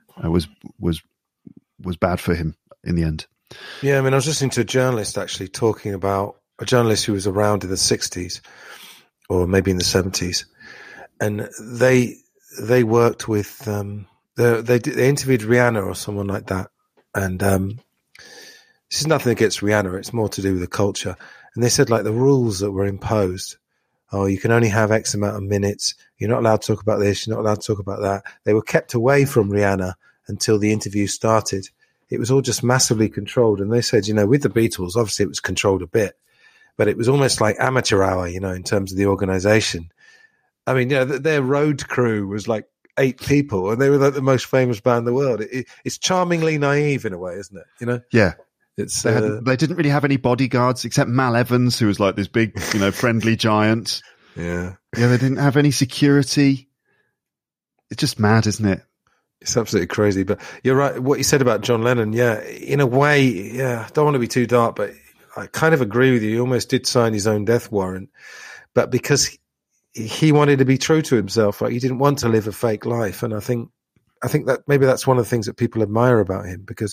was bad for him in the end. Yeah, I mean, I was listening to a journalist actually talking about a journalist who was around in the 60s or maybe in the 70s. And they worked with, they interviewed Rihanna or someone like that. And this is nothing against Rihanna. It's more to do with the culture. And they said, like, the rules that were imposed, you can only have X amount of minutes. You're not allowed to talk about this. You're not allowed to talk about that. They were kept away from Rihanna until the interview started. It was all just massively controlled. And they said, with the Beatles, obviously it was controlled a bit, but it was almost like amateur hour, in terms of the organization. I mean, their road crew was like 8 people, and they were like the most famous band in the world. It's charmingly naive in a way, isn't it? Yeah. They didn't really have any bodyguards except Mal Evans, who was like this big, friendly giant. Yeah. Yeah, they didn't have any security. It's just mad, isn't it? It's absolutely crazy. But you're right. What you said about John Lennon, in a way, I don't want to be too dark, but I kind of agree with you. He almost did sign his own death warrant, but because he wanted to be true to himself, right? He didn't want to live a fake life. And I think that maybe that's one of the things that people admire about him, because,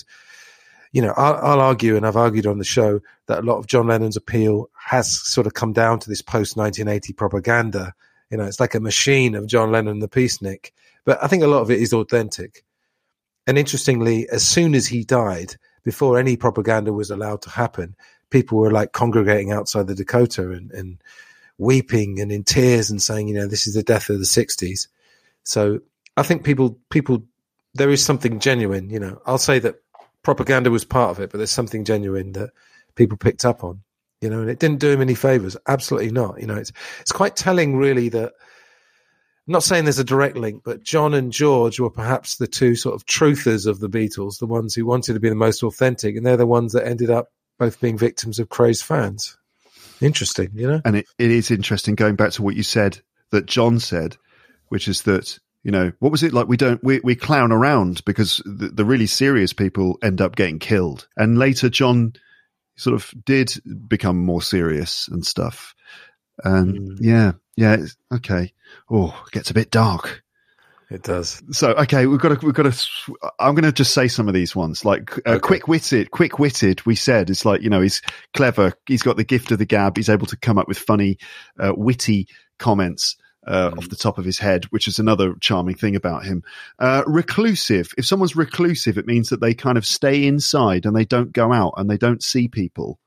I'll argue, and I've argued on the show, that a lot of John Lennon's appeal has sort of come down to this post-1980 propaganda. It's like a machine of John Lennon, the peacenik. But I think a lot of it is authentic. And interestingly, as soon as he died, before any propaganda was allowed to happen, people were like congregating outside the Dakota and weeping and in tears and saying, this is the death of the 60s. So I think people, there is something genuine, I'll say that propaganda was part of it, but there's something genuine that people picked up on, and it didn't do him any favors. Absolutely not. It's quite telling really that, I'm not saying there's a direct link, but John and George were perhaps the two sort of truthers of the Beatles, the ones who wanted to be the most authentic, and they're the ones that ended up both being victims of crazed fans. Interesting, And it is interesting, going back to what you said, that John said, which is that, what was it like? We clown around because the really serious people end up getting killed. And later John sort of did become more serious and stuff. And okay. Oh, it gets a bit dark. It does. So, okay, we've got to, I'm going to just say some of these ones, like quick-witted, we said. It's like, he's clever. He's got the gift of the gab. He's able to come up with funny, witty comments off the top of his head, which is another charming thing about him. Reclusive. If someone's reclusive, it means that they kind of stay inside and they don't go out and they don't see people.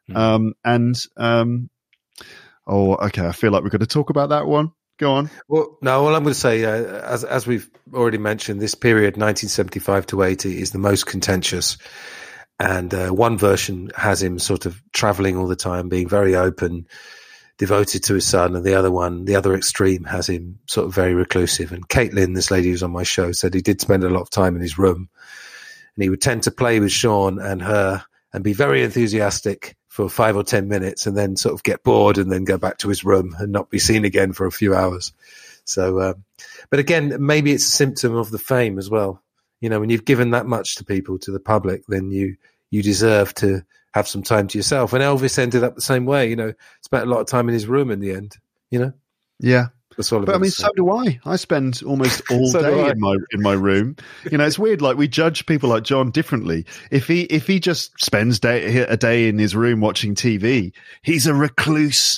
Oh, okay. I feel like we're going to talk about that one. Go on. Well, no, all I'm going to say, as we've already mentioned, this period, 1975 to 80, is the most contentious. And one version has him sort of traveling all the time, being very open, devoted to his son. And the other extreme, has him sort of very reclusive. And Caitlin, this lady who's on my show, said he did spend a lot of time in his room. And he would tend to play with Sean and her and be very enthusiastic for 5 or 10 minutes and then sort of get bored and then go back to his room and not be seen again for a few hours. So, but again, maybe it's a symptom of the fame as well. When you've given that much to people, to the public, then you deserve to have some time to yourself. And Elvis ended up the same way, spent a lot of time in his room in the end, Yeah. That's all. But I mean, so do I. I spend almost all day in my room. You know, it's weird. Like, we judge people like John differently. If he just spends a day in his room watching TV, he's a recluse.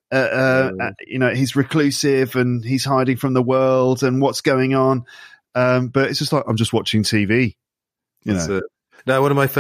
You know, he's reclusive and he's hiding from the world and what's going on. But it's just like, I'm just watching TV. You know. Now, one of my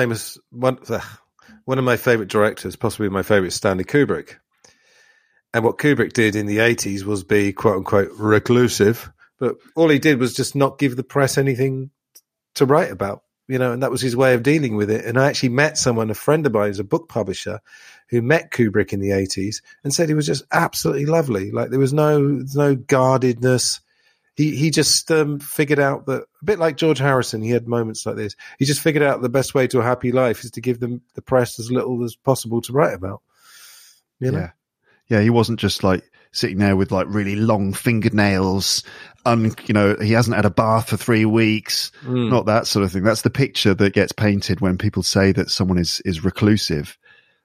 favorite directors, possibly my favorite, Stanley Kubrick. And what Kubrick did in the 80s was be, quote unquote, reclusive. But all he did was just not give the press anything to write about, you know, and that was his way of dealing with it. And I actually met someone, a friend of mine who's a book publisher, who met Kubrick in the 80s and said he was just absolutely lovely. Like, there was no guardedness. He just figured out that, a bit like George Harrison, he had moments like this. He just figured out the best way to a happy life is to give them the press as little as possible to write about. You know? Yeah, he wasn't just like sitting there with like really long fingernails. You know, he hasn't had a bath for 3 weeks. Not that sort of thing. That's the picture that gets painted when people say that someone is reclusive.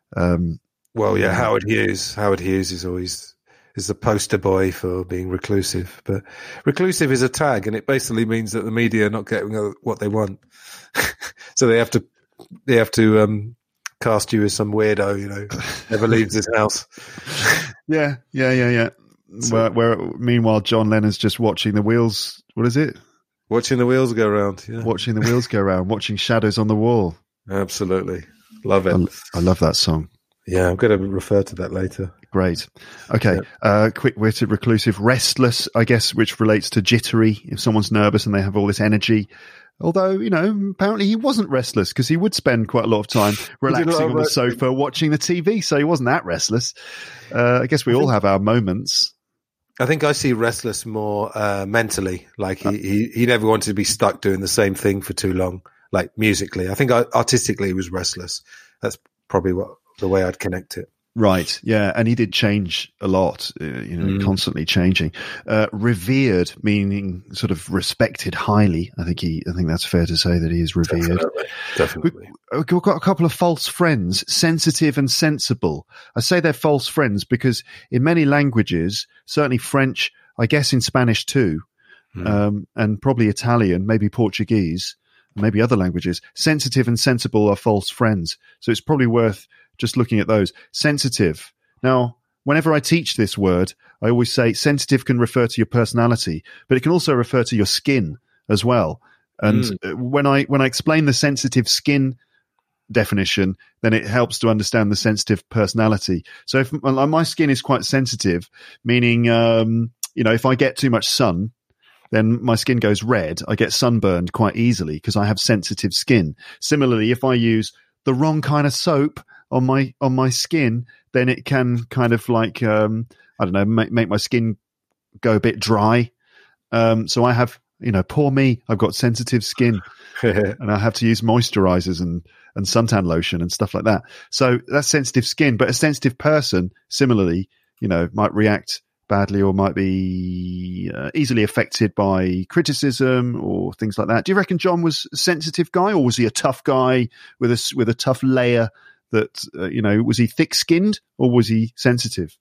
Howard Hughes. Howard Hughes is the poster boy for being reclusive. But reclusive is a tag, and it basically means that the media are not getting what they want. So they have to cast you as some weirdo, you know, never leaves his house. Yeah. So, where meanwhile, John Lennon's just watching the wheels. What is it? Watching the wheels go round. Yeah. Watching the wheels go round. Watching Shadows on the Wall. Absolutely. Love it. I love that song. Yeah, I'm going to refer to that later. Great. Okay. Quick-witted, reclusive, restless, I guess, which relates to jittery. If someone's nervous and they have all this energy. Although, you know, apparently he wasn't restless because he would spend quite a lot of time relaxing on the sofa watching the TV. So he wasn't that restless. I guess we all have our moments. I think I see restless more mentally. Like he never wanted to be stuck doing the same thing for too long, like musically. I think artistically he was restless. That's probably the way I'd connect it. Right. Yeah. And he did change a lot, you know, constantly changing. Revered, meaning sort of respected highly. I think that's fair to say that he is revered. Definitely. We've got a couple of false friends, sensitive and sensible. I say they're false friends because in many languages, certainly French, I guess in Spanish too, and probably Italian, maybe Portuguese, maybe other languages, sensitive and sensible are false friends. So it's probably worth just looking at those. Sensitive. Now, whenever I teach this word, I always say sensitive can refer to your personality, but it can also refer to your skin as well. And when I explain the sensitive skin definition, then it helps to understand the sensitive personality. So if my skin is quite sensitive, meaning, you know, if I get too much sun, then my skin goes red. I get sunburned quite easily because I have sensitive skin. Similarly, if I use the wrong kind of soap on my skin, then it can kind of like, I don't know, make my skin go a bit dry. So I have, you know, poor me, I've got sensitive skin and I have to use moisturizers and suntan lotion and stuff like that. So that's sensitive skin, but a sensitive person, similarly, you know, might react badly or might be easily affected by criticism or things like that. Do you reckon John was a sensitive guy, or was he a tough guy with a tough layer that, you know, was he thick-skinned or was he sensitive?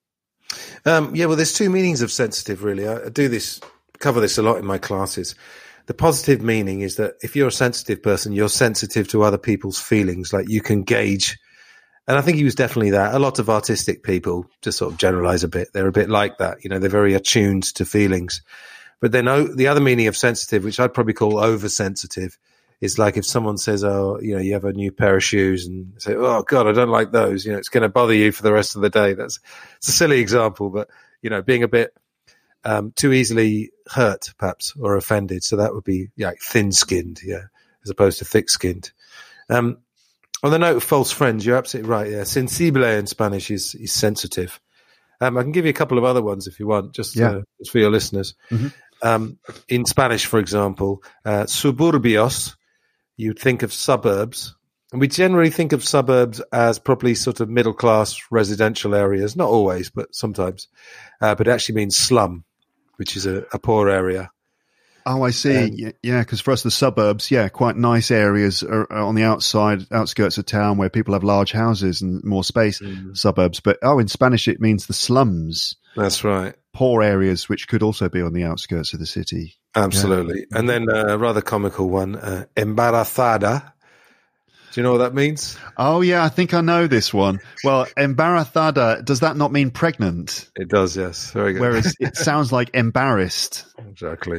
Well, there's two meanings of sensitive, really. I cover this a lot in my classes. The positive meaning is that if you're a sensitive person, you're sensitive to other people's feelings, like you can gauge. And I think he was definitely that. A lot of artistic people, to sort of generalize a bit, they're a bit like that. You know, they're very attuned to feelings. But then the other meaning of sensitive, which I'd probably call oversensitive, is like if someone says, oh, you know, you have a new pair of shoes and say, oh, God, I don't like those. You know, it's going to bother you for the rest of the day. It's a silly example, but, you know, being a bit too easily hurt, perhaps, or offended. So that would be like thin-skinned, as opposed to thick-skinned. On the note of false friends, you're absolutely right. Yeah, sensible in Spanish is sensitive. I can give you a couple of other ones if you want, just for your listeners. Mm-hmm. In Spanish, for example, suburbios, you'd think of suburbs. And we generally think of suburbs as probably sort of middle-class residential areas. Not always, but sometimes. But it actually means slum, which is a poor area. Oh, I see. Yeah, because for us, the suburbs, quite nice areas are on the outskirts of town where people have large houses and more space, suburbs. But, in Spanish, it means the slums. That's right. Poor areas, which could also be on the outskirts of the city. Absolutely. Yeah. And then a rather comical one, embarazada. Do you know what that means? Oh, yeah, I think I know this one. Well, embarazada, does that not mean pregnant? It does, yes. Very good. Whereas it sounds like embarrassed. Exactly.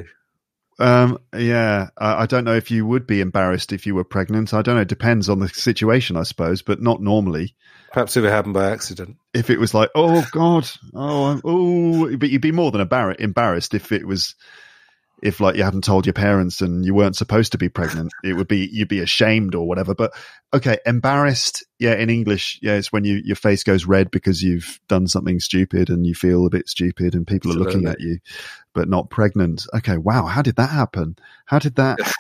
I don't know if you would be embarrassed if you were pregnant. I don't know. It depends on the situation, I suppose, but not normally. Perhaps if it happened by accident. If it was like, oh God, but you'd be more than embarrassed if it was, if like you hadn't told your parents and you weren't supposed to be pregnant. It would be, you'd be ashamed or whatever. But okay, embarrassed. Yeah, in English, it's when your face goes red because you've done something stupid and you feel a bit stupid and people are looking at you. But not pregnant. Okay, wow. How did that happen? How is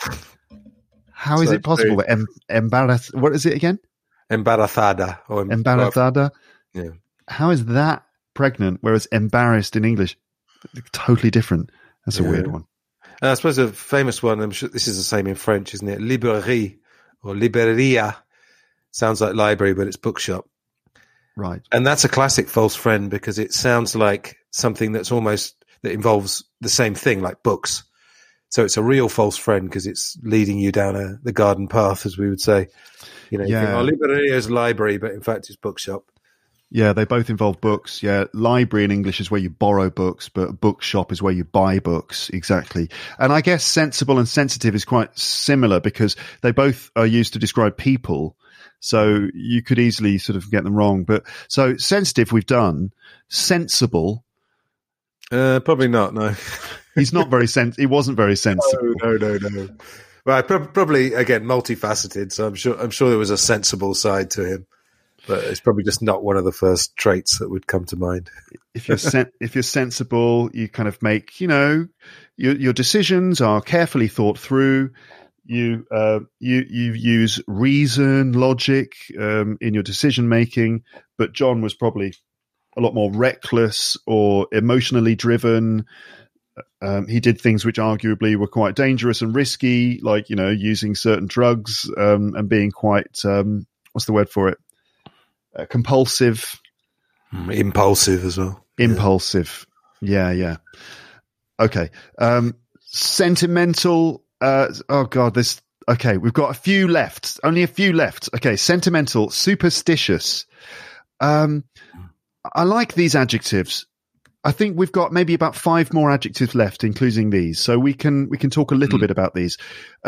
it possible that embarrassed? What is it again? Embarazada. Embarazada? Yeah. How is that pregnant, whereas embarrassed in English? Totally different. That's a weird one. I suppose a famous one, I'm sure this is the same in French, isn't it? Librairie or libreria. Sounds like library, but it's bookshop. Right. And that's a classic false friend because it sounds like something that involves the same thing, like books. So it's a real false friend because it's leading you down the garden path, as we would say. You think, libreria is library, but in fact it's bookshop. Yeah, they both involve books. Yeah, library in English is where you borrow books, but bookshop is where you buy books. Exactly. And I guess sensible and sensitive is quite similar because they both are used to describe people. So you could easily sort of get them wrong. But so sensitive we've done. Sensible. Probably not, no. He's not very he wasn't very sensible. No. Well, probably, again, multifaceted. So I'm sure there was a sensible side to him. But it's probably just not one of the first traits that would come to mind. If you're sensible, you kind of make, your decisions are carefully thought through. You use reason, logic in your decision making. But John was probably a lot more reckless or emotionally driven. He did things which arguably were quite dangerous and risky, like using certain drugs and being quite what's the word for it? Compulsive. Impulsive as well. Impulsive. Yeah. Okay. Sentimental. Oh God, okay, we've got a few left. Only a few left. Okay. Sentimental, superstitious. I like these adjectives. I think we've got maybe about 5 more adjectives left, including these. So we can talk a little bit about these.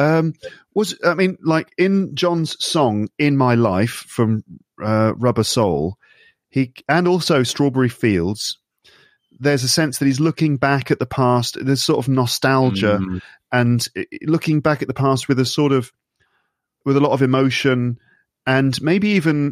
Like in John's song, In My Life from Rubber Soul, and also Strawberry Fields, there's a sense that he's looking back at the past. There's sort of nostalgia and looking back at the past with a lot of emotion and maybe even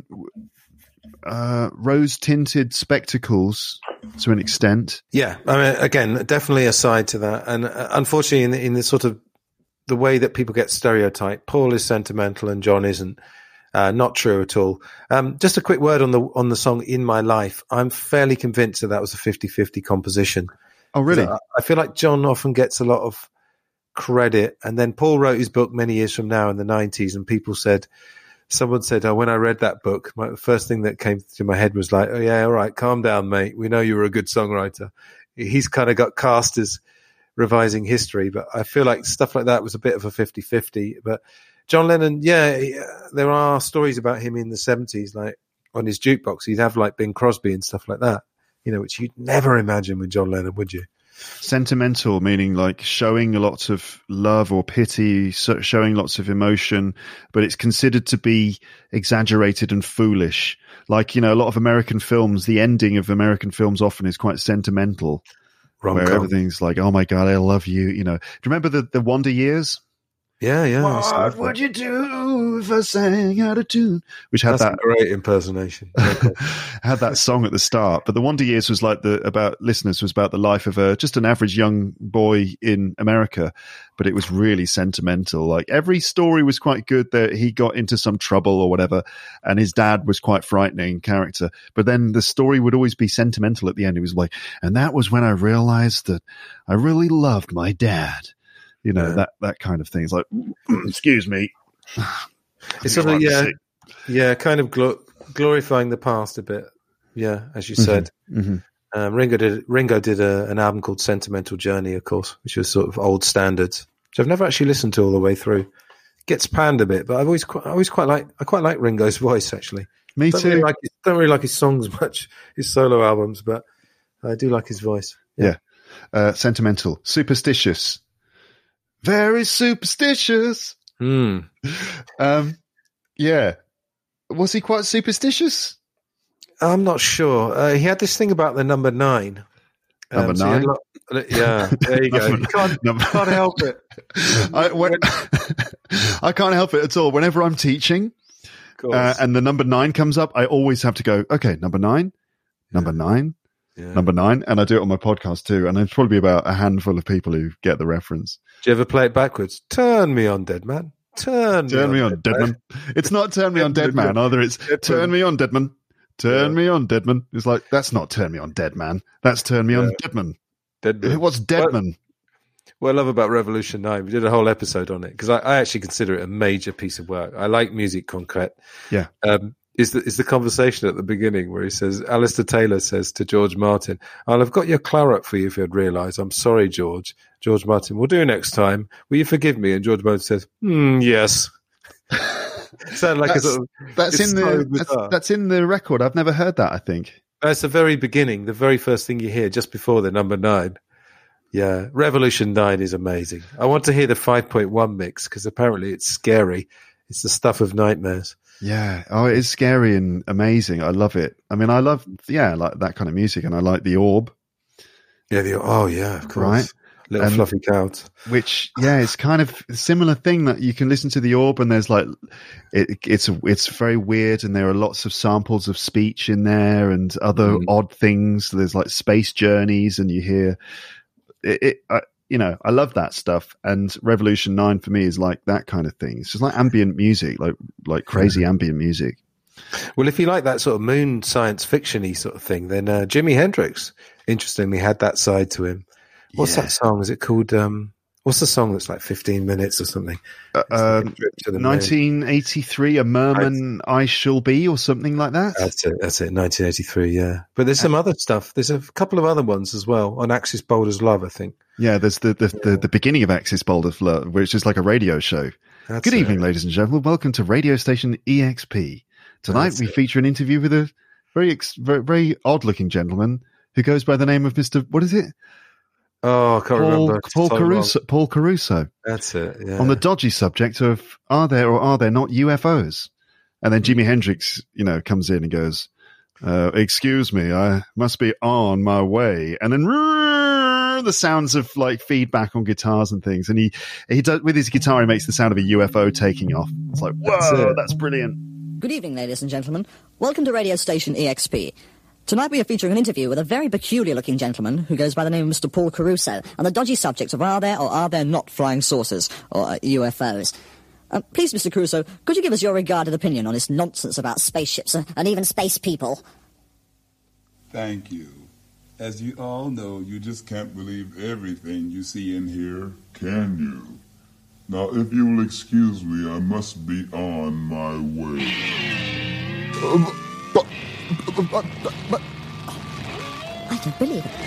rose-tinted spectacles to an extent. Yeah, I mean, again, definitely a side to that. And unfortunately, in the sort of the way that people get stereotyped, Paul is sentimental and John isn't. Not true at all. Just a quick word on the song In My Life. I'm fairly convinced that was a 50-50 composition. Oh, really? I feel like John often gets a lot of credit. And then Paul wrote his book many years from now in the 90s, and someone said, when I read that book, the first thing that came to my head was like, oh yeah, all right, calm down, mate. We know you were a good songwriter. He's kind of got cast as revising history, but I feel like stuff like that was a bit of a 50-50. But John Lennon, there are stories about him in the 70s, like on his jukebox, he'd have like Bing Crosby and stuff like that, which you'd never imagine with John Lennon, would you? Sentimental, meaning like showing lots of love or pity, showing lots of emotion, but it's considered to be exaggerated and foolish. Like, a lot of American films, the ending of American films often is quite sentimental, where everything's like, oh my God, I love you. Do you remember the Wonder Years? Yeah. What would you do if I sang out of tune? Which had That's a great impersonation. Had that song at the start. But the Wonder Years was like about the life of just an average young boy in America. But it was really sentimental. Like every story was quite good. That he got into some trouble or whatever, and his dad was quite frightening character. But then the story would always be sentimental at the end. It was like, and that was when I realized that I really loved my dad. You know, that kind of thing. It's like, excuse me. It's sort of, kind of glorifying the past a bit. Yeah, as you said. Mm-hmm. Ringo did an album called Sentimental Journey, of course, which was sort of old standards, which I've never actually listened to all the way through. Gets panned a bit, but I quite like Ringo's voice, actually. Me too. Don't really like his songs much, his solo albums, but I do like his voice. Yeah. Sentimental, superstitious, very superstitious. Yeah. Was he quite superstitious? I'm not sure. He had this thing about the number 9. Number 9? Yeah, there you go. You can't help it. I can't help it at all. Whenever I'm teaching and the number 9 comes up, I always have to go, okay, number 9, number 9, number 9. And I do it on my podcast too. And there's probably about a handful of people who get the reference. Do you ever play it backwards? Turn me on, dead man. Turn me on, dead man. It's not turn me on, dead man, either. It's turn me on, dead man. Turn me on, Deadman. It's like, that's not turn me on, dead man. That's turn me on, Deadman. What's Deadman? What I love about Revolution 9, we did a whole episode on it, because I actually consider it a major piece of work. I like musique concrète. Yeah. Is the conversation at the beginning where he says, Alistair Taylor says to George Martin, I've got your claret for you if you'd realise. I'm sorry, George. George Martin, we'll do next time. Will you forgive me? And George Martin says, yes. Sound like that's in the record. I've never heard that. I think that's the very beginning, the very first thing you hear just before the number 9. Yeah, Revolution 9 is amazing. I want to hear the 5.1 mix because apparently it's scary. It's the stuff of nightmares. Yeah, it is scary and amazing. I love it. I mean, I love like that kind of music, and I like the Orb. Yeah, of course. Right. Little fluffy clouds. Which, it's kind of a similar thing that you can listen to the Orb, and there's like, it's very weird, and there are lots of samples of speech in there and other odd things. There's like space journeys, and you hear I love that stuff. And Revolution 9 for me is like that kind of thing. It's just like ambient music, like crazy ambient music. Well, if you like that sort of moon science fiction-y sort of thing, then Jimi Hendrix, interestingly, had that side to him. What's that song? Is it called, what's the song that's like 15 minutes or something? 1983, A Merman I Shall Be, or something like that? That's it, 1983, yeah. But there's some other stuff. There's a couple of other ones as well, on Axis Boulder's Love, I think. Yeah, there's the beginning of Axis Boulder's Love, which is like a radio show. Good evening, ladies and gentlemen. Welcome to radio station EXP. Tonight we feature an interview with a very, very odd-looking gentleman who goes by the name of Mr. What is it? Oh, I can't remember. Paul Caruso. That's it, yeah. On the dodgy subject of are there or are there not UFOs? And then Jimi Hendrix, comes in and goes, excuse me, I must be on my way. And then the sounds of like feedback on guitars and things. And he does, with his guitar, he makes the sound of a UFO taking off. It's like, whoa, that's brilliant. Good evening, ladies and gentlemen. Welcome to radio station EXP. Tonight we are featuring an interview with a very peculiar-looking gentleman who goes by the name of Mr. Paul Caruso on the dodgy subject of are there or are there not flying saucers, or UFOs. Please, Mr. Caruso, could you give us your regarded opinion on this nonsense about spaceships and even space people? Thank you. As you all know, you just can't believe everything you see and hear, can you? Now, if you will excuse me, I must be on my way. But I don't believe it.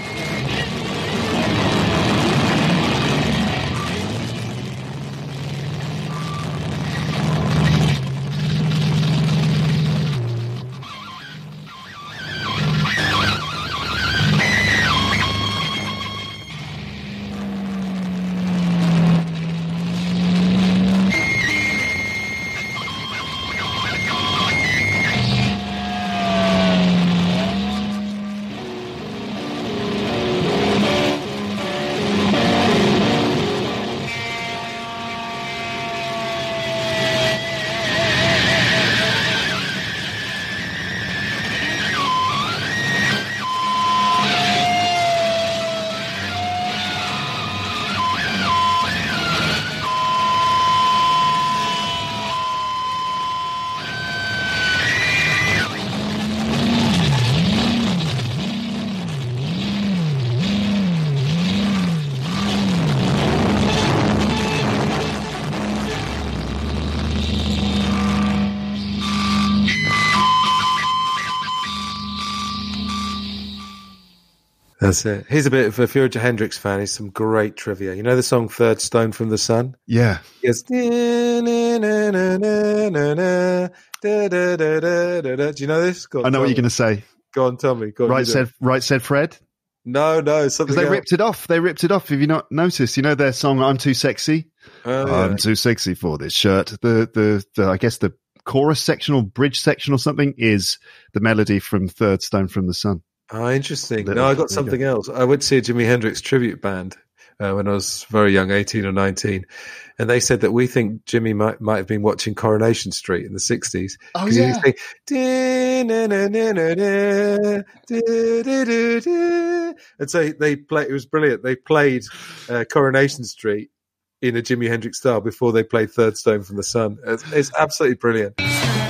That's it. Here's a bit of, if you're a Hendrix fan, here's some great trivia. You know the song Third Stone from the Sun? Yeah. Yes. Do you know this? Go on, I know what you're going to say. Go on, tell me. Go on, Right said Fred. No, something. Because they ripped it off. They ripped it off. Have you not noticed? You know their song "I'm Too Sexy." I'm too sexy for this shirt. The I guess the chorus section or bridge section or something is the melody from Third Stone from the Sun. Oh, interesting. No, I got something else. I went to see a Jimi Hendrix tribute band when I was very young, 18 or 19. And they said that we think Jimmy might have been watching Coronation Street in the 60s. Oh, yeah. And so it was brilliant. They played Coronation Street in a Jimi Hendrix style before they played Third Stone from the Sun. It's absolutely brilliant.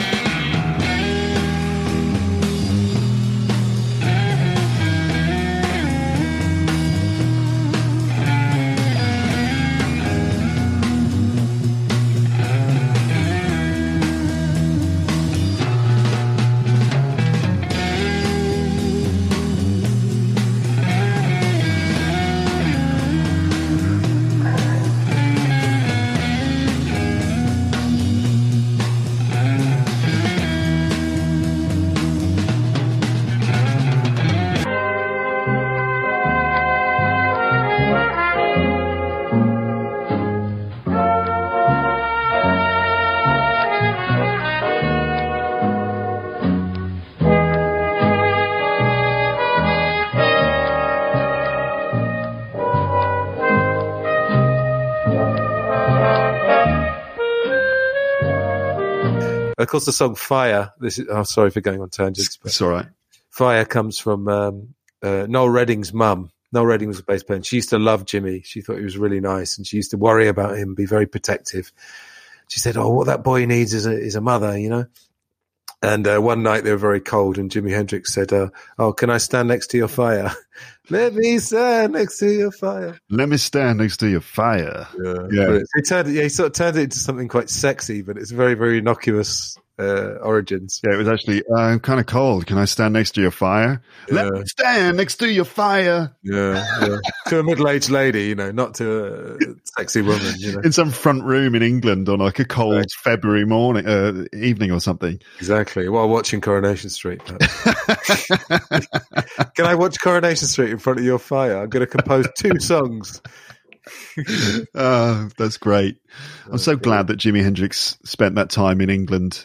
Of course, the song "Fire." I'm sorry for going on tangents. But it's all right. "Fire" comes from Noel Redding's mum. Noel Redding was a bass player. She used to love Jimmy. She thought he was really nice, and she used to worry about him, be very protective. She said, "Oh, what that boy needs is a mother, you know." And one night they were very cold, and Jimi Hendrix said, "Oh, can I stand next to your fire?" Let me stand next to your fire. Let me stand next to your fire. Yeah. He sort of turned it into something quite sexy, but it's very, very innocuous origins. Yeah, it was actually, I'm kind of cold. Can I stand next to your fire? Yeah. Let me stand next to your fire. Yeah. To a middle-aged lady, you know, not to a sexy woman, you know. In some front room in England on like a cold February morning, evening or something. Exactly. While watching Coronation Street. Can I watch Coronation Street in front of your fire? I'm going to compose 2 songs. That's great. I'm so glad that Jimi Hendrix spent that time in England.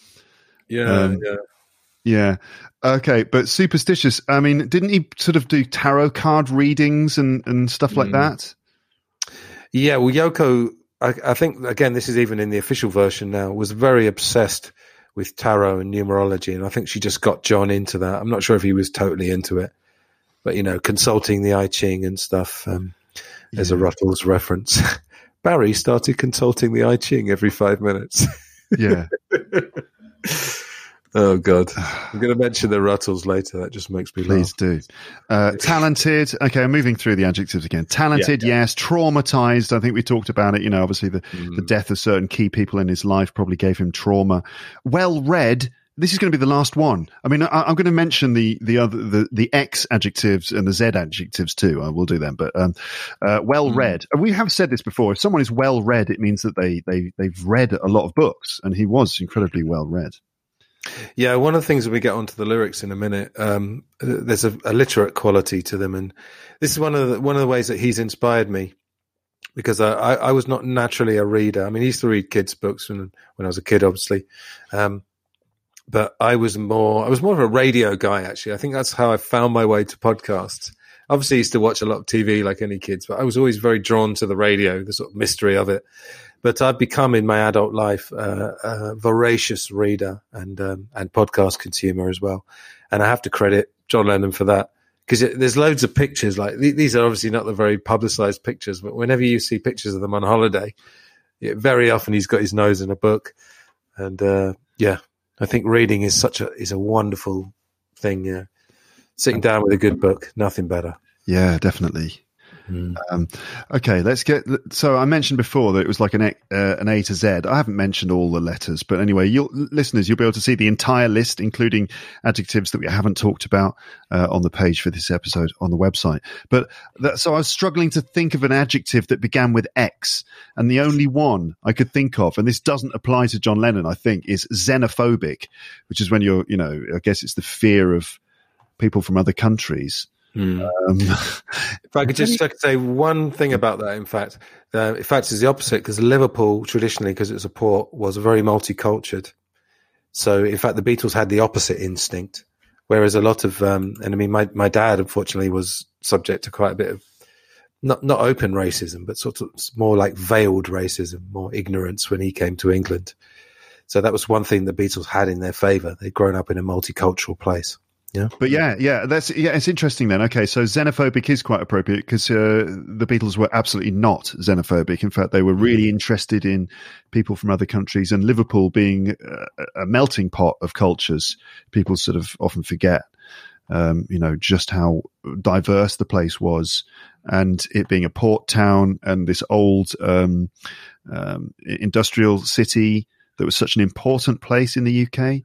Yeah. Okay, but Superstitious, I mean, didn't he sort of do tarot card readings and stuff like that? Yeah, well, Yoko, I think, again, this is even in the official version now, was very obsessed with tarot and numerology, and I think she just got John into that. I'm not sure if he was totally into it, but, you know, consulting the I Ching and stuff. There's a Ruttles reference. Barry started consulting the I Ching every 5 minutes. Yeah. Oh, God. I'm going to mention the Ruttles later. That just makes me laugh. Please do. Talented. Okay, I'm moving through the adjectives again. Talented, yes. Traumatized. I think we talked about it. You know, obviously the death of certain key people in his life probably gave him trauma. Well-read. This is going to be the last one. I mean, I'm going to mention the X adjectives and the Z adjectives too. I will do them, but well-read. We have said this before. If someone is well-read, it means that they've read a lot of books, and he was incredibly well-read. Yeah, one of the things when we get onto the lyrics in a minute, there's a literate quality to them, and this is one of the ways that he's inspired me, because I was not naturally a reader. I mean, he used to read kids' books when I was a kid, obviously. But I was more of a radio guy, actually. I think that's how I found my way to podcasts. Obviously, I used to watch a lot of TV like any kids, but I was always very drawn to the radio, the sort of mystery of it. But I've become in my adult life a voracious reader and podcast consumer as well. And I have to credit John Lennon for that, because there's loads of pictures. Like these are obviously not the very publicized pictures, but whenever you see pictures of them on holiday, very often he's got his nose in a book. And I think reading is a wonderful thing. Yeah, sitting down with a good book, nothing better. Yeah, definitely. Okay, let's get. So I mentioned before that it was like an A to Z. I haven't mentioned all the letters, but anyway, listeners, you'll be able to see the entire list, including adjectives that we haven't talked about on the page for this episode on the website. But so I was struggling to think of an adjective that began with X, and the only one I could think of, and this doesn't apply to John Lennon, I think, is xenophobic, which is when you're, I guess it's the fear of people from other countries. If I could just say one thing about that, in fact, it's the opposite, because Liverpool, traditionally, because it's a port, was very multicultural. So, in fact, the Beatles had the opposite instinct, whereas a lot of, my dad, unfortunately, was subject to quite a bit of, not open racism, but sort of more like veiled racism, more ignorance when he came to England. So that was one thing the Beatles had in their favour. They'd grown up in a multicultural place. Yeah, but it's interesting then. Okay, so xenophobic is quite appropriate because the Beatles were absolutely not xenophobic. In fact, they were really interested in people from other countries, and Liverpool being a melting pot of cultures, people sort of often forget, just how diverse the place was, and it being a port town and this old industrial city that was such an important place in the UK.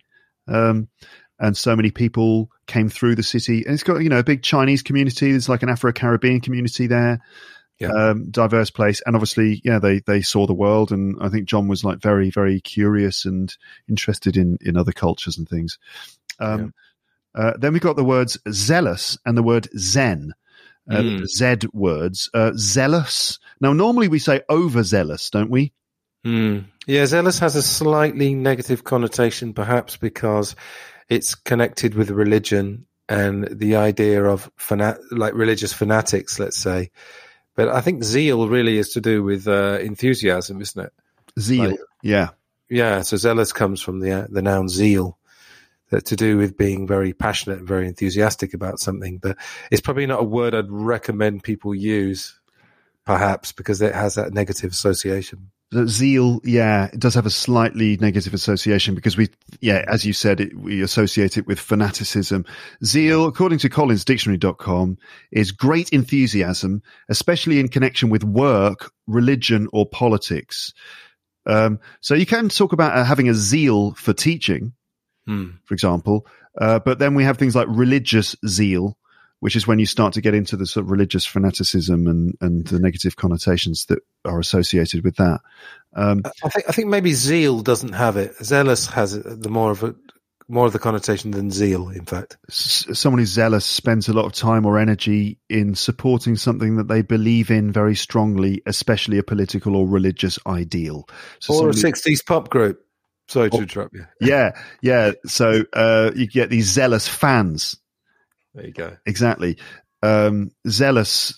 And so many people came through the city, and it's got, a big Chinese community. There's like an Afro-Caribbean community there, diverse place. And obviously, they saw the world. And I think John was like very, very curious and interested in other cultures and things. Then we got the words zealous and the word zen, Z words, zealous. Now, normally we say overzealous, don't we? Yeah, zealous has a slightly negative connotation, perhaps because it's connected with religion and the idea of like religious fanatics, let's say. But I think zeal really is to do with enthusiasm, isn't it? Zeal, yeah. Yeah, so zealous comes from the noun zeal, to do with being very passionate and very enthusiastic about something. But it's probably not a word I'd recommend people use, perhaps, because it has that negative association. Zeal, it does have a slightly negative association because as you said, we associate it with fanaticism. Zeal, according to collinsdictionary.com, is great enthusiasm, especially in connection with work, religion, or politics. So you can talk about having a zeal for teaching, for example, but then we have things like religious zeal, which is when you start to get into the sort of religious fanaticism and the negative connotations that are associated with that. I think maybe zeal doesn't have it. Zealous has more of the connotation than zeal, in fact. Someone who's zealous spends a lot of time or energy in supporting something that they believe in very strongly, especially a political or religious ideal. Or a 60s pop group. Sorry to interrupt you. Yeah. So you get these zealous fans. There you go. Exactly. Zealous.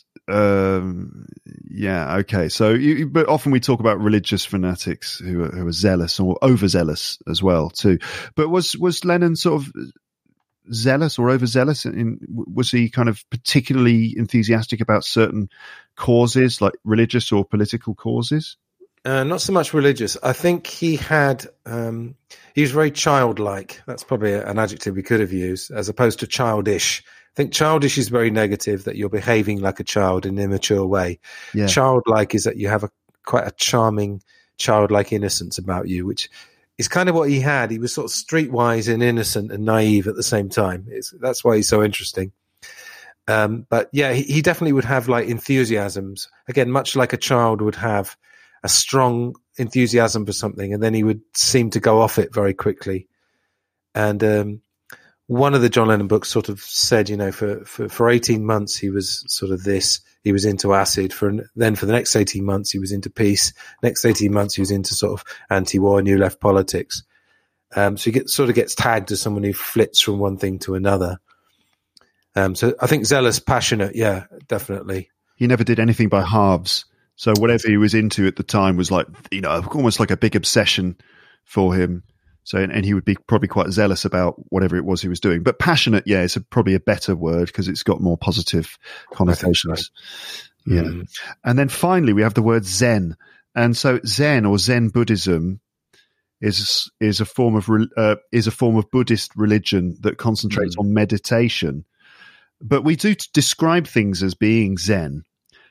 Okay. So, but often we talk about religious fanatics who are zealous or overzealous as well too. But was Lennon sort of zealous or overzealous? Was he kind of particularly enthusiastic about certain causes, like religious or political causes? Not so much religious. I think he had. He was very childlike. That's probably an adjective we could have used, as opposed to childish. I think childish is very negative, that you're behaving like a child in an immature way. Yeah. Childlike is that you have quite a charming childlike innocence about you, which is kind of what he had. He was sort of streetwise and innocent and naive at the same time. That's why he's so interesting. But yeah, he definitely would have like enthusiasms. Again, much like a child would have a strong enthusiasm for something, and then he would seem to go off it very quickly. And one of the John Lennon books sort of said, for 18 months he was sort of this. He was into acid. Then for the next 18 months he was into peace. Next 18 months he was into sort of anti-war, New Left politics. So he gets tagged as someone who flits from one thing to another. So I think zealous, passionate, yeah, definitely. He never did anything by halves. So whatever he was into at the time was like, almost like a big obsession for him. So, and he would be probably quite zealous about whatever it was he was doing. But passionate, it's probably a better word because it's got more positive connotations. So. Yeah. And then finally we have the word Zen. And so Zen or Zen Buddhism is a form of Buddhist religion that concentrates on meditation. But we do describe things as being Zen.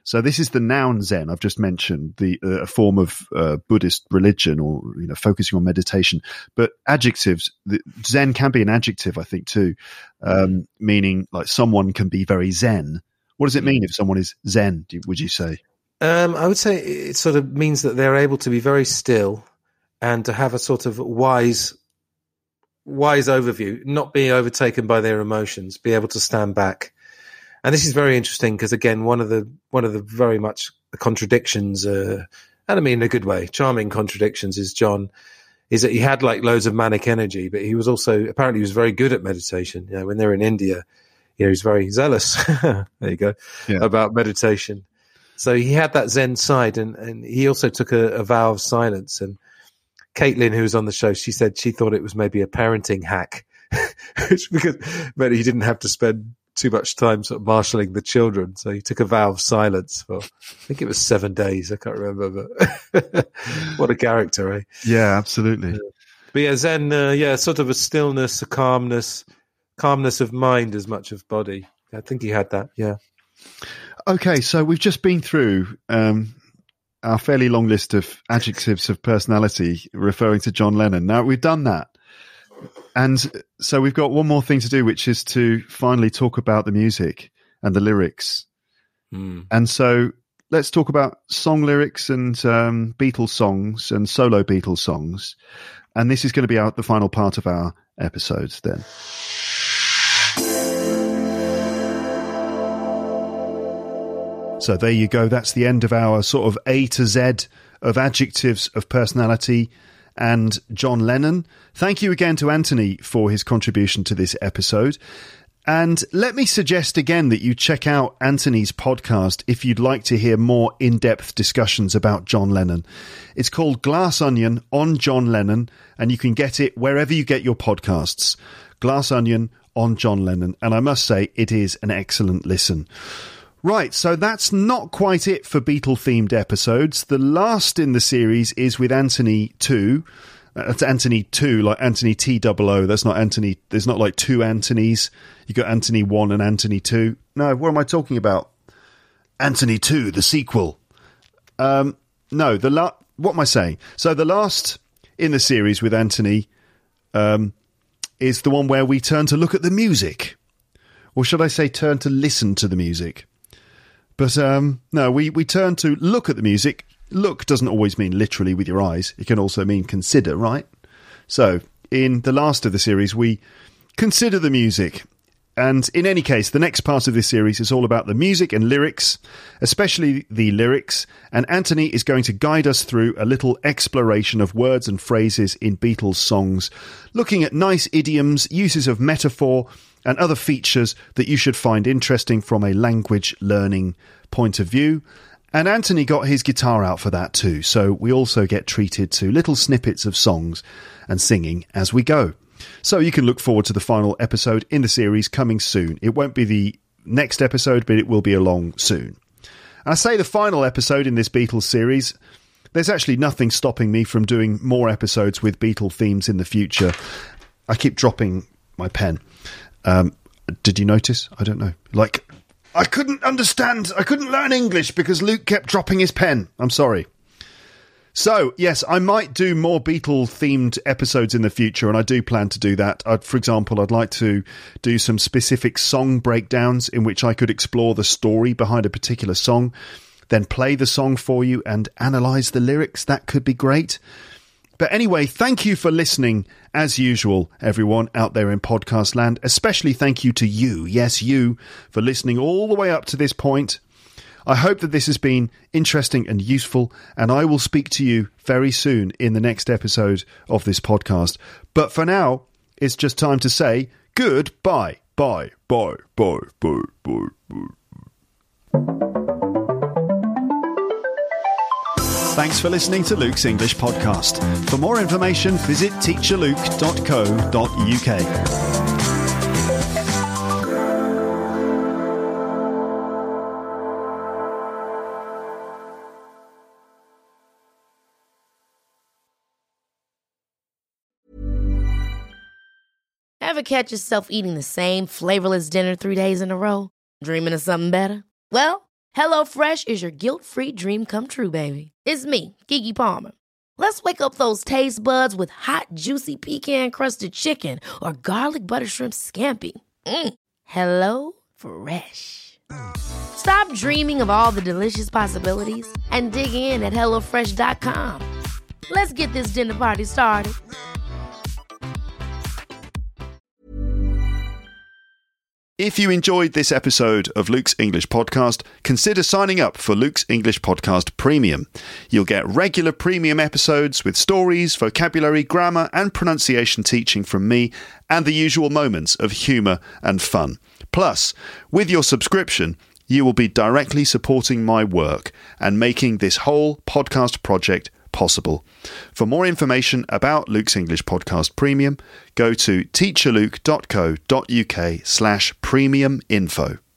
So this is the noun Zen I've just mentioned, the a form of Buddhist religion, or focusing on meditation. But adjectives, Zen can be an adjective, I think, too, meaning like someone can be very Zen. What does it mean if someone is Zen? Would you say? I would say it sort of means that they're able to be very still and to have a sort of wise overview, not being overtaken by their emotions, be able to stand back. And this is very interesting because, again, one of the very much contradictions, and I mean in a good way, charming contradictions, is that he had like loads of manic energy, but he was also apparently he was very good at meditation. When they're in India, he was very zealous. There you go, about meditation. So he had that Zen side, and he also took a vow of silence. And Caitlin, who was on the show, she said she thought it was maybe a parenting hack, because but he didn't have to spend too much time sort of marshalling the children. So he took a vow of silence for, I think it was 7 days. I can't remember, but what a character, eh? Yeah, absolutely. But yeah, Zen, sort of a stillness, a calmness of mind as much of body. I think he had that, yeah. Okay, so we've just been through our fairly long list of adjectives of personality referring to John Lennon. Now, we've done that. And so we've got one more thing to do, which is to finally talk about the music and the lyrics. And so let's talk about song lyrics and Beatles songs and solo Beatles songs. And this is going to be the final part of our episodes then. So there you go. That's the end of our sort of A to Z of adjectives of personality and John Lennon. Thank you again to Anthony for his contribution to this episode. And let me suggest again that you check out Anthony's podcast if you'd like to hear more in-depth discussions about John Lennon. It's called Glass Onion on John Lennon, and you can get it wherever you get your podcasts. Glass Onion on John Lennon. And I must say, it is an excellent listen. Right, so that's not quite it for Beatle-themed episodes. The last in the series is with Anthony 2. It's Anthony 2, like Anthony T-O-O. That's not Anthony. There's not like two Anthonys. You got Anthony 1 and Anthony 2. No, what am I talking about? Anthony 2, the sequel. No, what am I saying? So the last in the series with Anthony is the one where we turn to look at the music. Or should I say turn to listen to the music? But no, we turn to look at the music. Look doesn't always mean literally with your eyes. It can also mean consider, right? So in the last of the series, we consider the music. And in any case, the next part of this series is all about the music and lyrics, especially the lyrics. And Anthony is going to guide us through a little exploration of words and phrases in Beatles songs, looking at nice idioms, uses of metaphor, and other features that you should find interesting from a language learning point of view. And Anthony got his guitar out for that too, so we also get treated to little snippets of songs and singing as we go. So you can look forward to the final episode in the series coming soon. It won't be the next episode, but it will be along soon. And I say the final episode in this Beatles series. There's actually nothing stopping me from doing more episodes with Beatle themes in the future. I keep dropping my pen. Did you notice? I don't know. Like, I couldn't learn English because Luke kept dropping his pen. I'm sorry. So, yes, I might do more Beatle-themed episodes in the future, and I do plan to do that. For example, I'd like to do some specific song breakdowns in which I could explore the story behind a particular song, then play the song for you and analyse the lyrics. That could be great. But anyway, thank you for listening, as usual, everyone out there in podcast land. Especially thank you to you, yes, you, for listening all the way up to this point. I hope that this has been interesting and useful, and I will speak to you very soon in the next episode of this podcast. But for now, it's just time to say goodbye. Bye, bye, bye, bye, bye, bye. Thanks for listening to Luke's English Podcast. For more information, visit teacherluke.co.uk. Ever catch yourself eating the same flavorless dinner 3 days in a row? Dreaming of something better? Well, HelloFresh is your guilt-free dream come true, baby. It's me, Keke Palmer. Let's wake up those taste buds with hot, juicy pecan-crusted chicken or garlic butter shrimp scampi. Hello Fresh. Stop dreaming of all the delicious possibilities and dig in at HelloFresh.com. Let's get this dinner party started. If you enjoyed this episode of Luke's English Podcast, consider signing up for Luke's English Podcast Premium. You'll get regular premium episodes with stories, vocabulary, grammar and pronunciation teaching from me and the usual moments of humour and fun. Plus, with your subscription, you will be directly supporting my work and making this whole podcast project possible. For more information about Luke's English Podcast Premium, go to teacherluke.co.uk/premium info.